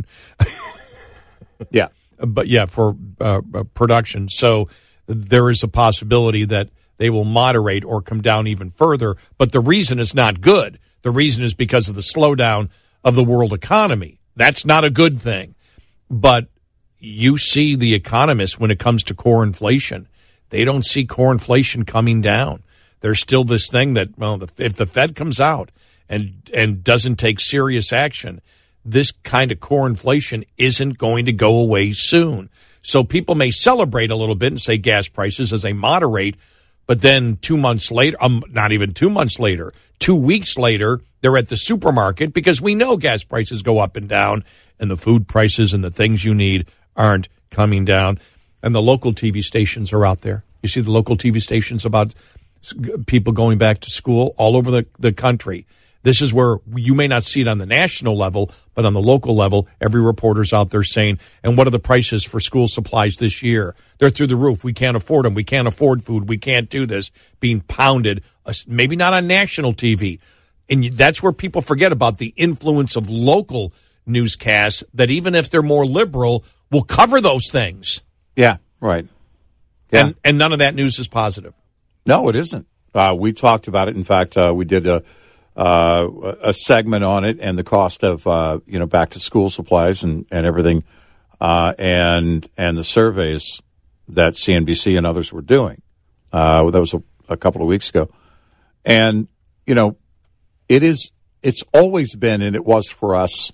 Yeah. But, yeah, for uh, production. So there is a possibility that they will moderate or come down even further. But the reason is not good. The reason is because of the slowdown of the world economy. That's not a good thing. But you see the economists when it comes to core inflation. They don't see core inflation coming down. There's still this thing that, well, if the Fed comes out and and doesn't take serious action, this kind of core inflation isn't going to go away soon. So people may celebrate a little bit and say gas prices as they moderate, but then two months later, um, not even two months later, two weeks later, they're at the supermarket because we know gas prices go up and down, and the food prices and the things you need aren't coming down. And the local T V stations are out there. You see the local T V stations about people going back to school all over the, the country. This is where you may not see it on the national level, but on the local level, every reporter's out there saying, and what are the prices for school supplies this year? They're through the roof. We can't afford them. We can't afford food. We can't do this. Being pounded, maybe not on national T V. And that's where people forget about the influence of local newscasts that even if they're more liberal, will cover those things. Yeah, right. Yeah. And, and none of that news is positive. No, it isn't. Uh, we talked about it. In fact, uh, we did a uh, a segment on it and the cost of uh, you know back to school supplies and and everything, uh, and and the surveys that C N B C and others were doing. Uh, that was a, a couple of weeks ago, and you know, it is. It's always been, and it was for us.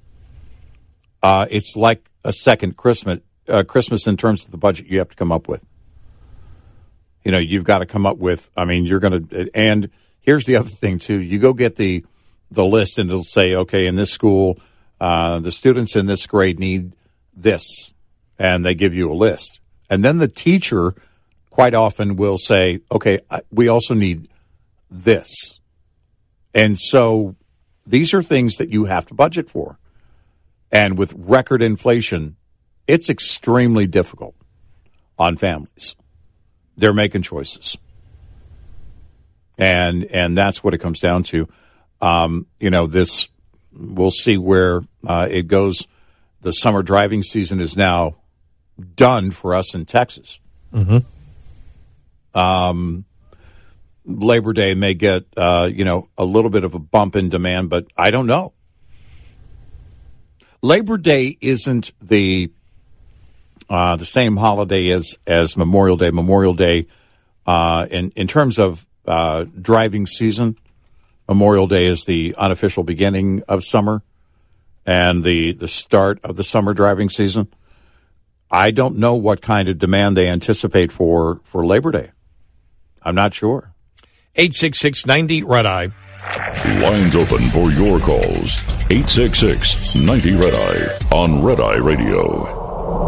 Uh, it's like a second Christmas. Uh, Christmas in terms of the budget you have to come up with. You know, you've got to come up with, I mean, you're going to, and here's the other thing, too. You go get the the list, and it'll say, okay, in this school, uh, the students in this grade need this, and they give you a list. And then the teacher quite often will say, okay, we also need this. And so these are things that you have to budget for. And with record inflation, it's extremely difficult on families. They're making choices. And and that's what it comes down to. Um, you know, this, we'll see where uh, it goes. The summer driving season is now done for us in Texas. Mm-hmm. Um, Labor Day may get, uh, you know, a little bit of a bump in demand, but I don't know. Labor Day isn't the uh, the same holiday as, as Memorial Day. Memorial Day, uh, in, in terms of uh, driving season, Memorial Day is the unofficial beginning of summer and the, the start of the summer driving season. I don't know what kind of demand they anticipate for, for Labor Day. I'm not sure. eight six six, ninety, Red Eye. Lines open for your calls. eight six six, ninety, Red Eye on Red Eye Radio.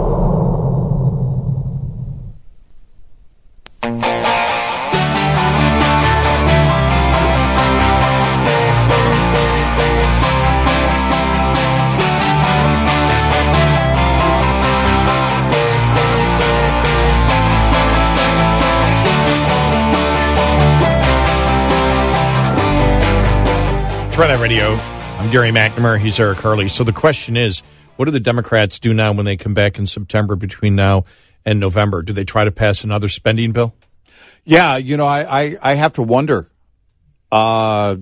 Red Eye Radio. I'm Gary McNamara. He's Eric Hurley. So the question is, what do the Democrats do now when they come back in September between now and November? Do they try to pass another spending bill? Yeah, you know, I, I, I have to wonder. Uh,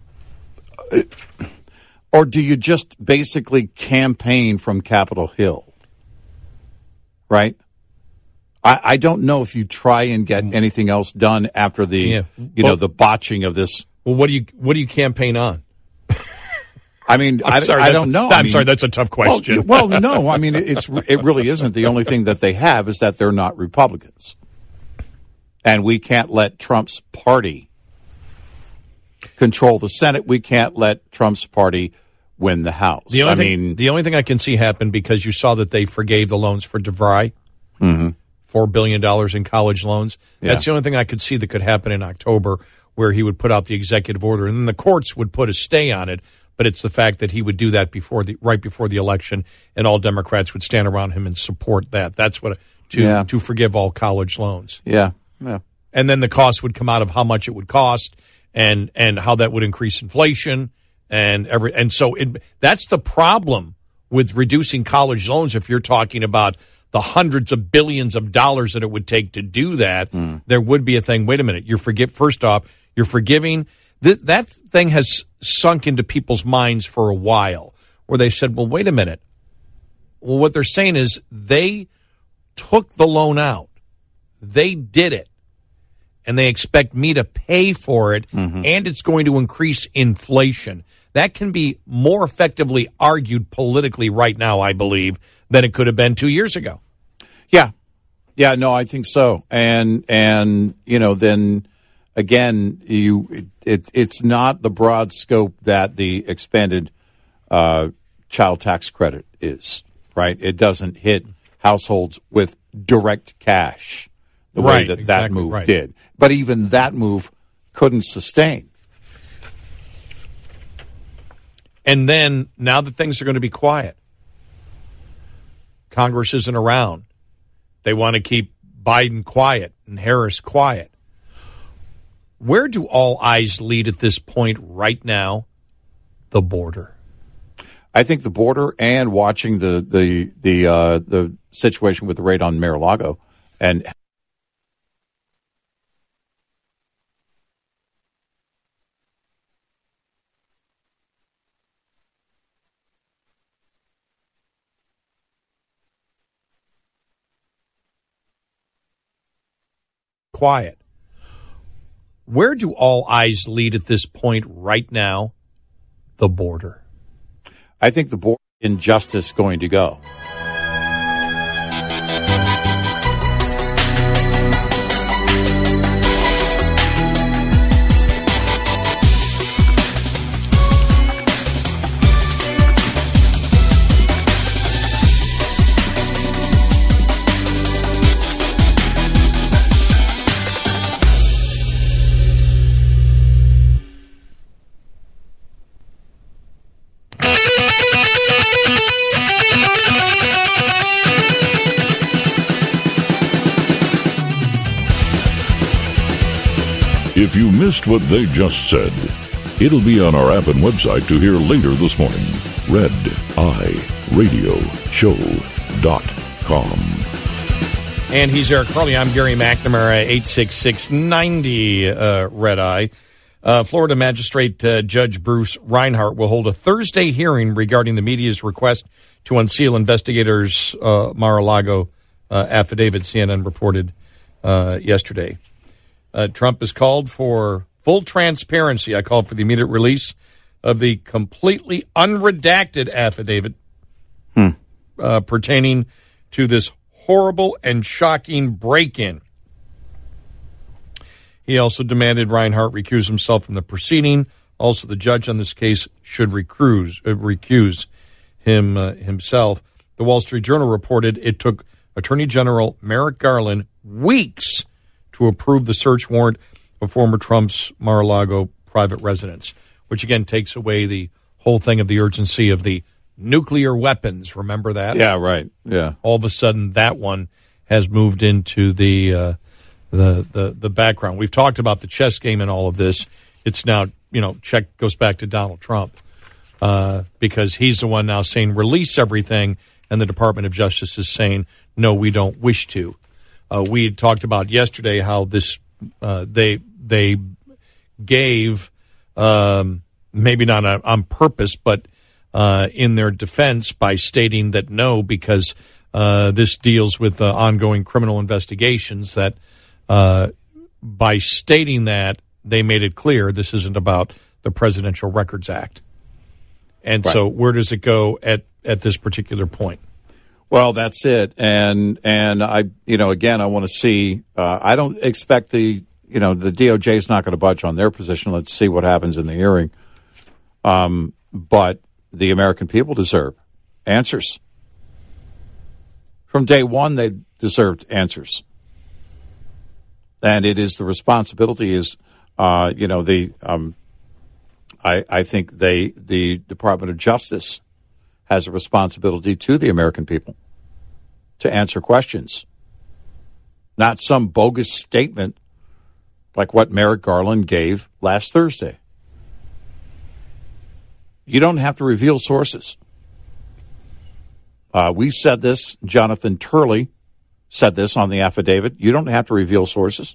or do you just basically campaign from Capitol Hill? Right? I, I don't know if you try and get anything else done after the, yeah. you well, know, the botching of this. Well, what do you what do you campaign on? I mean, I'm I, sorry, I don't know. I'm I mean, sorry, that's a tough question. Well, well, no, I mean, it's it really isn't. The only thing that they have is that they're not Republicans. And we can't let Trump's party control the Senate. We can't let Trump's party win the House. The only I thing, mean, the only thing I can see happen, because you saw that they forgave the loans for DeVry, mm-hmm. four billion dollars in college loans. Yeah. That's the only thing I could see that could happen in October, where he would put out the executive order, and then the courts would put a stay on it. But it's the fact that he would do that before the right before the election, and all Democrats would stand around him and support that. That's what to Yeah. to forgive all college loans. Yeah, yeah. And then the cost would come out of how much it would cost, and and how that would increase inflation, and every and so it, that's the problem with reducing college loans. If you're talking about the hundreds of billions of dollars that it would take to do that, mm. there would be a thing. Wait a minute, you're forgive. First off, you're forgiving. Th- that thing has sunk into people's minds for a while, where they said, well, wait a minute. Well, what they're saying is they took the loan out. They did it. And they expect me to pay for it, mm-hmm. and it's going to increase inflation. That can be more effectively argued politically right now, I believe, than it could have been two years ago. Yeah. Yeah, no, I think so. And, and you know, then... Again, you it, it it's not the broad scope that the expanded uh, child tax credit is, right? It doesn't hit households with direct cash the right, way that exactly, that move right. did. But even that move couldn't sustain. And then now that things are going to be quiet, Congress isn't around. They want to keep Biden quiet and Harris quiet. Where do all eyes lead at this point right now? The border. I think the border, and watching the the the uh, the situation with the raid on Mar-a-Lago, and quiet. Where do all eyes lead at this point right now? The border. I think the border injustice going to go. If you missed what they just said, it'll be on our app and website to hear later this morning. red eye radio show dot com. And he's Eric Carly. I'm Gary McNamara, eight six six, nine zero uh, Red Eye. Uh, Florida Magistrate uh, Judge Bruce Reinhart will hold a Thursday hearing regarding the media's request to unseal investigators' uh, Mar-a-Lago uh, affidavit, C N N reported uh, yesterday. Uh, Trump has called for full transparency. I called for the immediate release of the completely unredacted affidavit hmm. uh, pertaining to this horrible and shocking break-in. He also demanded Reinhart recuse himself from the proceeding. Also, the judge on this case should recuse, uh, recuse him uh, himself. The Wall Street Journal reported it took Attorney General Merrick Garland weeks to approve the search warrant of former Trump's Mar-a-Lago private residence, which again takes away the whole thing of the urgency of the nuclear weapons. Remember that? Yeah, right. Yeah. All of a sudden, that one has moved into the uh, the the the background. We've talked about the chess game and all of this. It's now, you know, check goes back to Donald Trump uh, because he's the one now saying release everything, and the Department of Justice is saying no, we don't wish to. Uh, we had talked about yesterday how this uh, they they gave um, maybe not on, on purpose, but uh, in their defense by stating that no, because uh, this deals with uh, ongoing criminal investigations. That uh, by stating that they made it clear this isn't about the Presidential Records Act. And right. So where does it go at at this particular point? Well, that's it, and and I, you know, again, I want to see. Uh, I don't expect the, you know, the D O J is not going to budge on their position. Let's see what happens in the hearing. Um, but the American people deserve answers. From day one, they deserved answers. And it is the responsibility is, uh, you know, the, um, I, I think they, the Department of Justice has a responsibility to the American people to answer questions. Not some bogus statement like what Merrick Garland gave last Thursday. You don't have to reveal sources. Uh, we said this, Jonathan Turley said this on the affidavit. You don't have to reveal sources.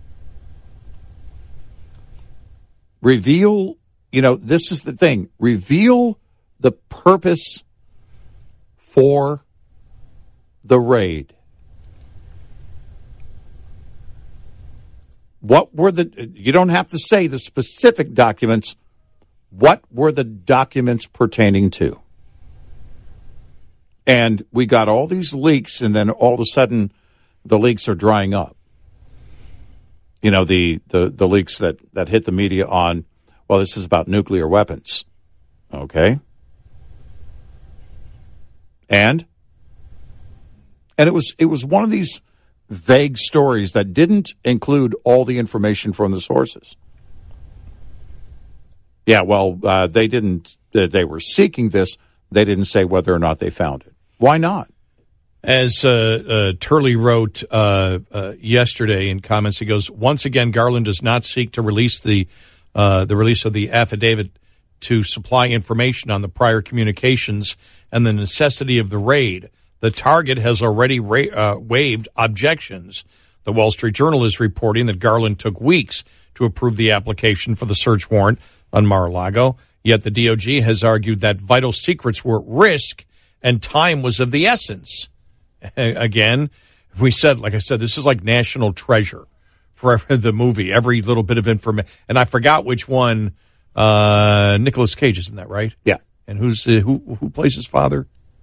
Reveal, you know, this is the thing. Reveal the purpose for the raid. What were the, you don't have to say the specific documents. What were the documents pertaining to? And we got all these leaks, and then all of a sudden the leaks are drying up. You know, the, the, the leaks that, that hit the media on, well, this is about nuclear weapons. Okay. And? And it was, it was one of these vague stories that didn't include all the information from the sources. Yeah, well, uh, they didn't, uh, they were seeking this. They didn't say whether or not they found it. Why not? As uh, uh, Turley wrote uh, uh, yesterday in comments, he goes, once again, Garland does not seek to release the uh, the release of the affidavit to supply information on the prior communications and the necessity of the raid. The target has already ra- uh, waived objections. The Wall Street Journal is reporting that Garland took weeks to approve the application for the search warrant on Mar-a-Lago, yet the D O J has argued that vital secrets were at risk and time was of the essence. Again, we said, like I said, this is like National Treasure for the movie, every little bit of information. And I forgot which one, uh, Nicolas Cage, isn't that right? Yeah. And who's uh, who who plays his father?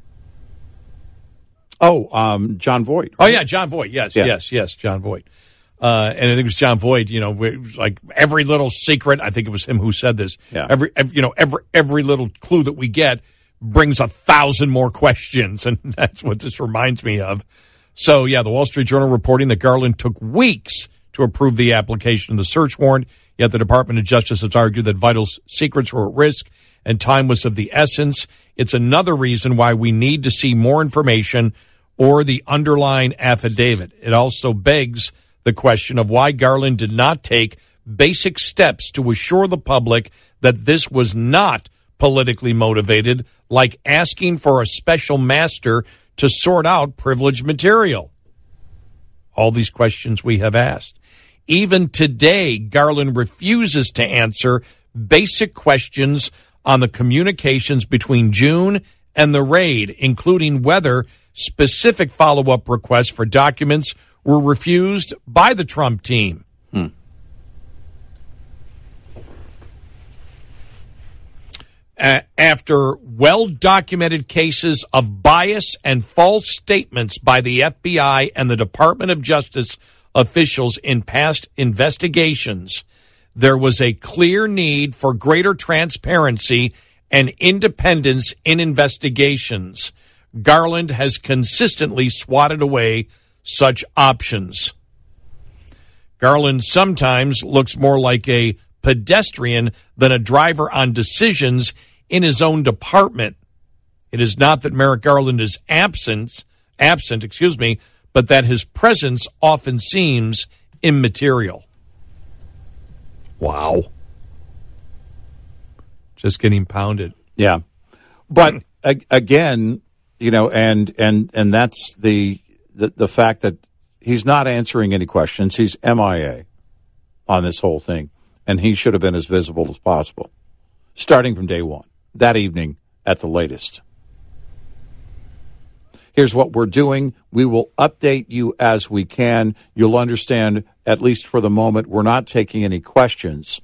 Oh, um, John Voight. Right? Oh, yeah, John Voight. Yes, yeah. yes, yes, John Voight. Uh, and I think it was John Voight, you know, like every little secret, I think it was him who said this. Yeah. Every, every, you know, every, every little clue that we get brings a thousand more questions. And that's what this reminds me of. So, yeah, the Wall Street Journal reporting that Garland took weeks to approve the application of the search warrant. Yet the Department of Justice has argued that vital secrets were at risk and time was of the essence. It's another reason why we need to see more information or the underlying affidavit. It also begs the question of why Garland did not take basic steps to assure the public that this was not politically motivated, like asking for a special master to sort out privileged material. All these questions we have asked. Even today, Garland refuses to answer basic questions on the communications between June and the raid, including whether specific follow-up requests for documents were refused by the Trump team. Hmm. Uh, after well-documented cases of bias and false statements by the F B I and the Department of Justice officials in past investigations, there was a clear need for greater transparency and independence in investigations. Garland has consistently swatted away such options. Garland sometimes looks more like a pedestrian than a driver on decisions in his own department. It is not that Merrick Garland is absent, absent, excuse me, but that his presence often seems immaterial. Wow. Just getting pounded. Yeah. But again, you know, and and and that's the, the the fact that he's not answering any questions. He's M I A on this whole thing, and he should have been as visible as possible, starting from day one, that evening at the latest. Here's what we're doing. We will update you as we can. You'll understand, at least for the moment, we're not taking any questions.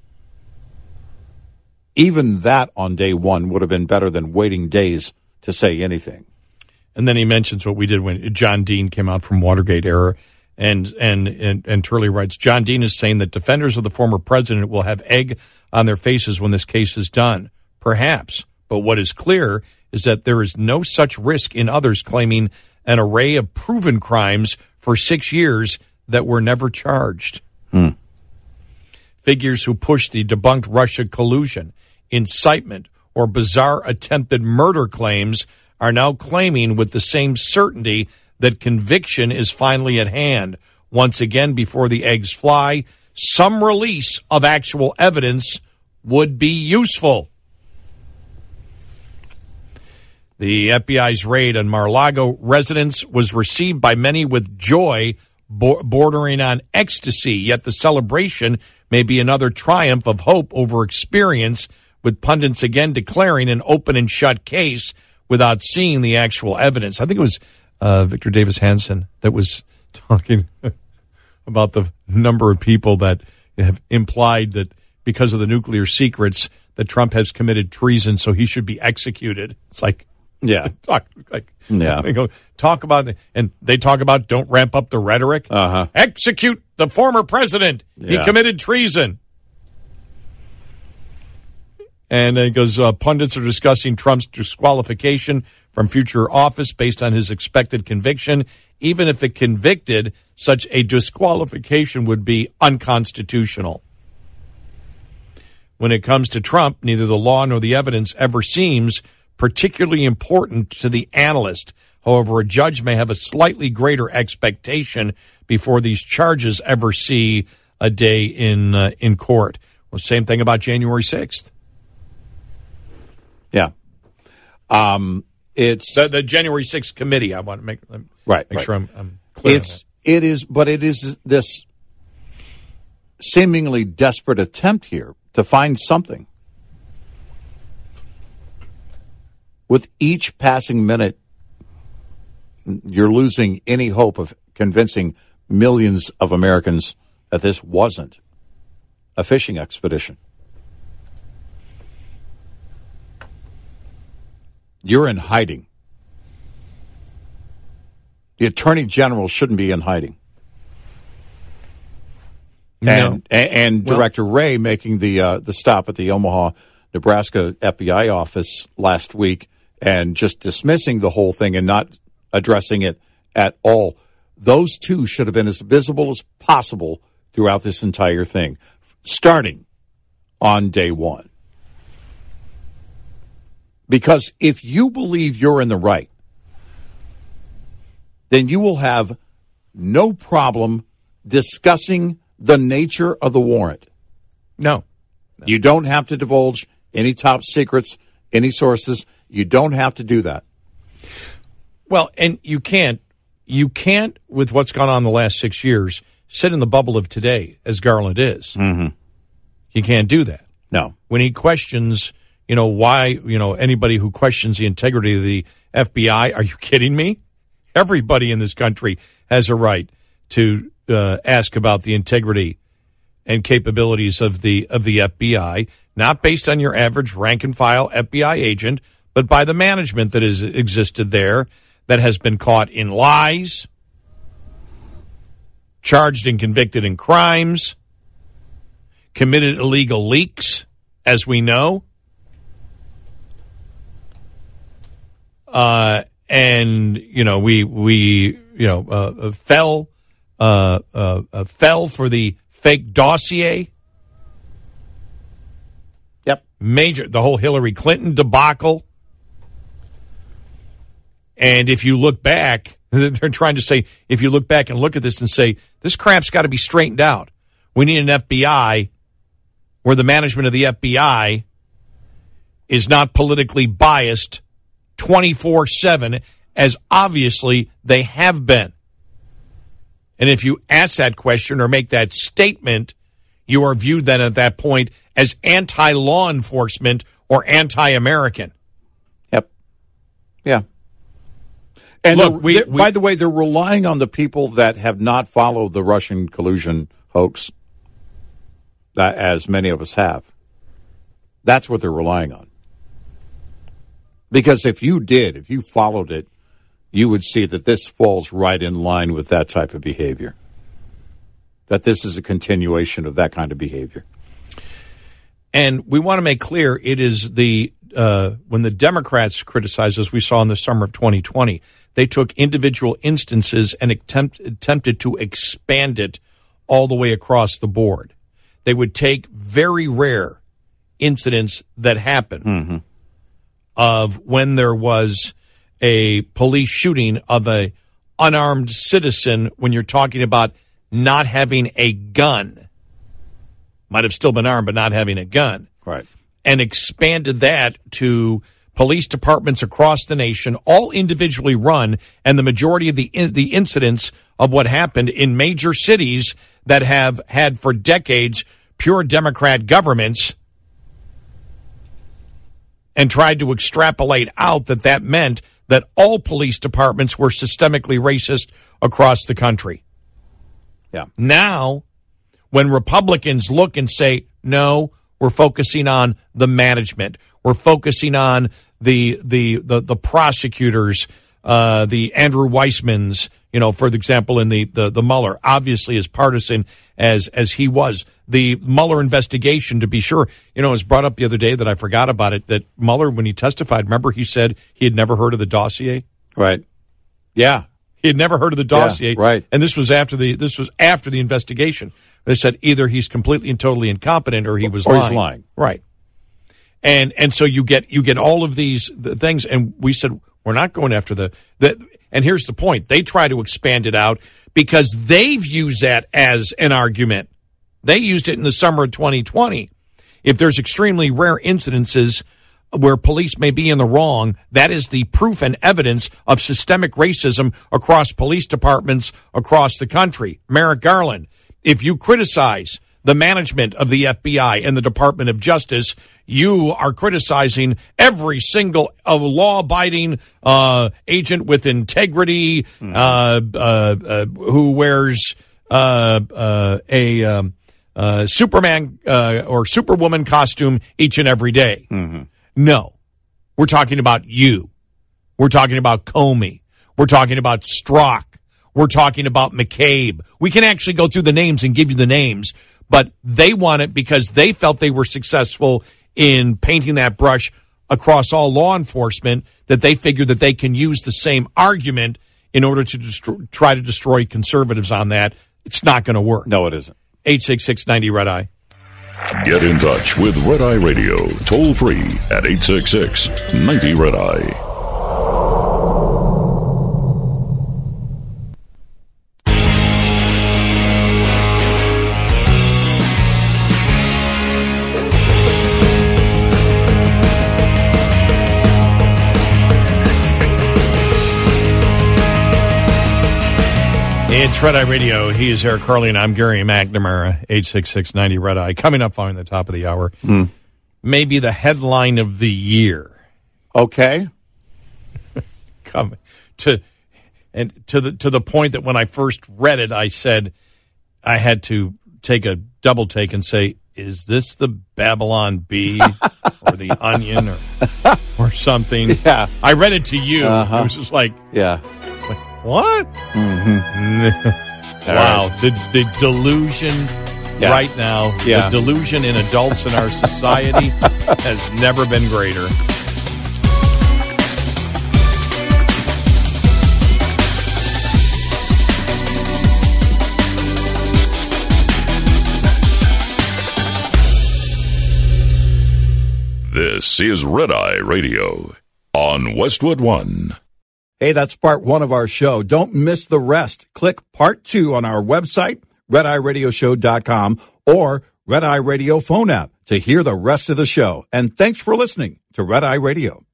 Even that on day one would have been better than waiting days to say anything. And then he mentions what we did when John Dean came out from Watergate era And, and, and, and Turley writes, John Dean is saying that defenders of the former president will have egg on their faces when this case is done. Perhaps. But what is clear is that there is no such risk in others claiming an array of proven crimes for six years that were never charged. Hmm. Figures who push the debunked Russia collusion, incitement, or bizarre attempted murder claims are now claiming with the same certainty that conviction is finally at hand. Once again, before the eggs fly, some release of actual evidence would be useful. The F B I's raid on Mar-a-Lago residence was received by many with joy bordering on ecstasy, yet the celebration may be another triumph of hope over experience, with pundits again declaring an open and shut case without seeing the actual evidence. I think it was uh, Victor Davis Hanson that was talking about the number of people that have implied that because of the nuclear secrets that Trump has committed treason, so he should be executed. It's like, yeah, talk like yeah, they go talk about the, and they talk about don't ramp up the rhetoric. Uh-huh. Execute the former president. Yeah. He committed treason. And it goes, uh, pundits are discussing Trump's disqualification from future office based on his expected conviction. Even if it convicted, such a disqualification would be unconstitutional. When it comes to Trump, neither the law nor the evidence ever seems particularly important to the analyst. However, a judge may have a slightly greater expectation before these charges ever see a day in uh, in court. Well, same thing about January sixth. Yeah. Um, it's the, the January sixth committee. I want to make, right, make right. sure I'm, I'm clear. It's, it is, but it is this seemingly desperate attempt here to find something. With each passing minute, you're losing any hope of convincing millions of Americans that this wasn't a fishing expedition. You're in hiding. The Attorney General shouldn't be in hiding. No. And, and well, Director Wray making the uh, the stop at the Omaha, Nebraska F B I office last week and just dismissing the whole thing and not addressing it at all. Those two should have been as visible as possible throughout this entire thing, starting on day one. Because if you believe you're in the right, then you will have no problem discussing the nature of the warrant. No. no. You don't have to divulge any top secrets, any sources. You don't have to do that. Well, and you can't, you can't, with what's gone on the last six years, sit in the bubble of today, as Garland is. Mm-hmm. You can't do that. No. When he questions, you know, why, you know, anybody who questions the integrity of the F B I, are you kidding me? Everybody in this country has a right to uh, ask about the integrity and capabilities of the of the F B I, not based on your average rank and file F B I agent, but by the management that has existed there, that has been caught in lies, charged and convicted in crimes, committed illegal leaks, as we know, uh, and you know we we you know uh, fell uh, uh, uh, fell for the fake dossier. Yep, major the whole Hillary Clinton debacle. And if you look back, they're trying to say, if you look back and look at this and say, this crap's got to be straightened out. We need an F B I where the management of the F B I is not politically biased twenty-four seven, as obviously they have been. And if you ask that question or make that statement, you are viewed then at that point as anti-law enforcement or anti-American. Yep. Yeah. And Look, we, we, by the way, they're relying on the people that have not followed the Russian collusion hoax, that, as many of us have. That's what they're relying on. Because if you did, if you followed it, you would see that this falls right in line with that type of behavior. that this is a continuation of that kind of behavior. And we want to make clear it is the uh, when the Democrats criticize, as we saw in the summer of twenty twenty, they took individual instances and attempt, attempted to expand it all the way across the board. They would take very rare incidents that happen mm-hmm. of when there was a police shooting of a unarmed citizen when you're talking about not having a gun. Might have still been armed, but not having a gun. Right. And expanded that to police departments across the nation, all individually run, and the majority of the the incidents of what happened in major cities that have had for decades pure Democrat governments, and tried to extrapolate out that that meant that all police departments were systemically racist across the country. Yeah. Now, when Republicans look and say, no, we're focusing on the management, we're focusing on the the the, the prosecutors, uh, the Andrew Weissmans, you know, for example, in the, the, the Mueller, obviously as partisan as as he was. The Mueller investigation, to be sure, you know, it was brought up the other day that I forgot about it, that Mueller, when he testified, remember he said he had never heard of the dossier? Right. Yeah. He had never heard of the dossier. Yeah, right. And this was after the this was after the investigation. They said either he's completely and totally incompetent or he was or lying. he's lying. Right. And and so you get you get all of these things, and we said we're not going after the, the and here's the point. They try to expand it out because they've used that as an argument. They used it in the summer of twenty twenty. If there's extremely rare incidences where police may be in the wrong, that is the proof and evidence of systemic racism across police departments across the country. Merrick Garland, if you criticize the management of the F B I and the Department of Justice, you are criticizing every single uh, law-abiding uh, agent with integrity mm-hmm. uh, uh, uh, who wears uh, uh, a um, uh, Superman uh, or Superwoman costume each and every day. Mm-hmm. No, we're talking about you. We're talking about Comey. We're talking about Strzok. We're talking about McCabe. We can actually go through the names and give you the names, but they want it because they felt they were successful in painting that brush across all law enforcement, that they figured that they can use the same argument in order to destroy, try to destroy conservatives on that. It's not going to work. No, it isn't. eight six six ninety Red Eye. Get in touch with Red Eye Radio, toll free at eight six six ninety Red Eye. It's Red Eye Radio. He is Eric Carly, and I'm Gary McNamara. eight six six ninety Red Eye. Coming up following the top of the hour, mm. maybe the headline of the year. Okay. Come to and to the to the point that when I first read it, I said I had to take a double take and say, "Is this the Babylon Bee or the Onion or or something?" Yeah. I read it to you. Uh-huh. It was just like, yeah. What? Mm-hmm. Wow. Right. The the delusion yeah. right now, yeah. the delusion in adults in our society has never been greater. This is Red Eye Radio on Westwood One. Hey, that's part one of our show. Don't miss the rest. Click part two on our website, red eye radio show dot com, or Red Eye Radio phone app to hear the rest of the show. And thanks for listening to Red Eye Radio.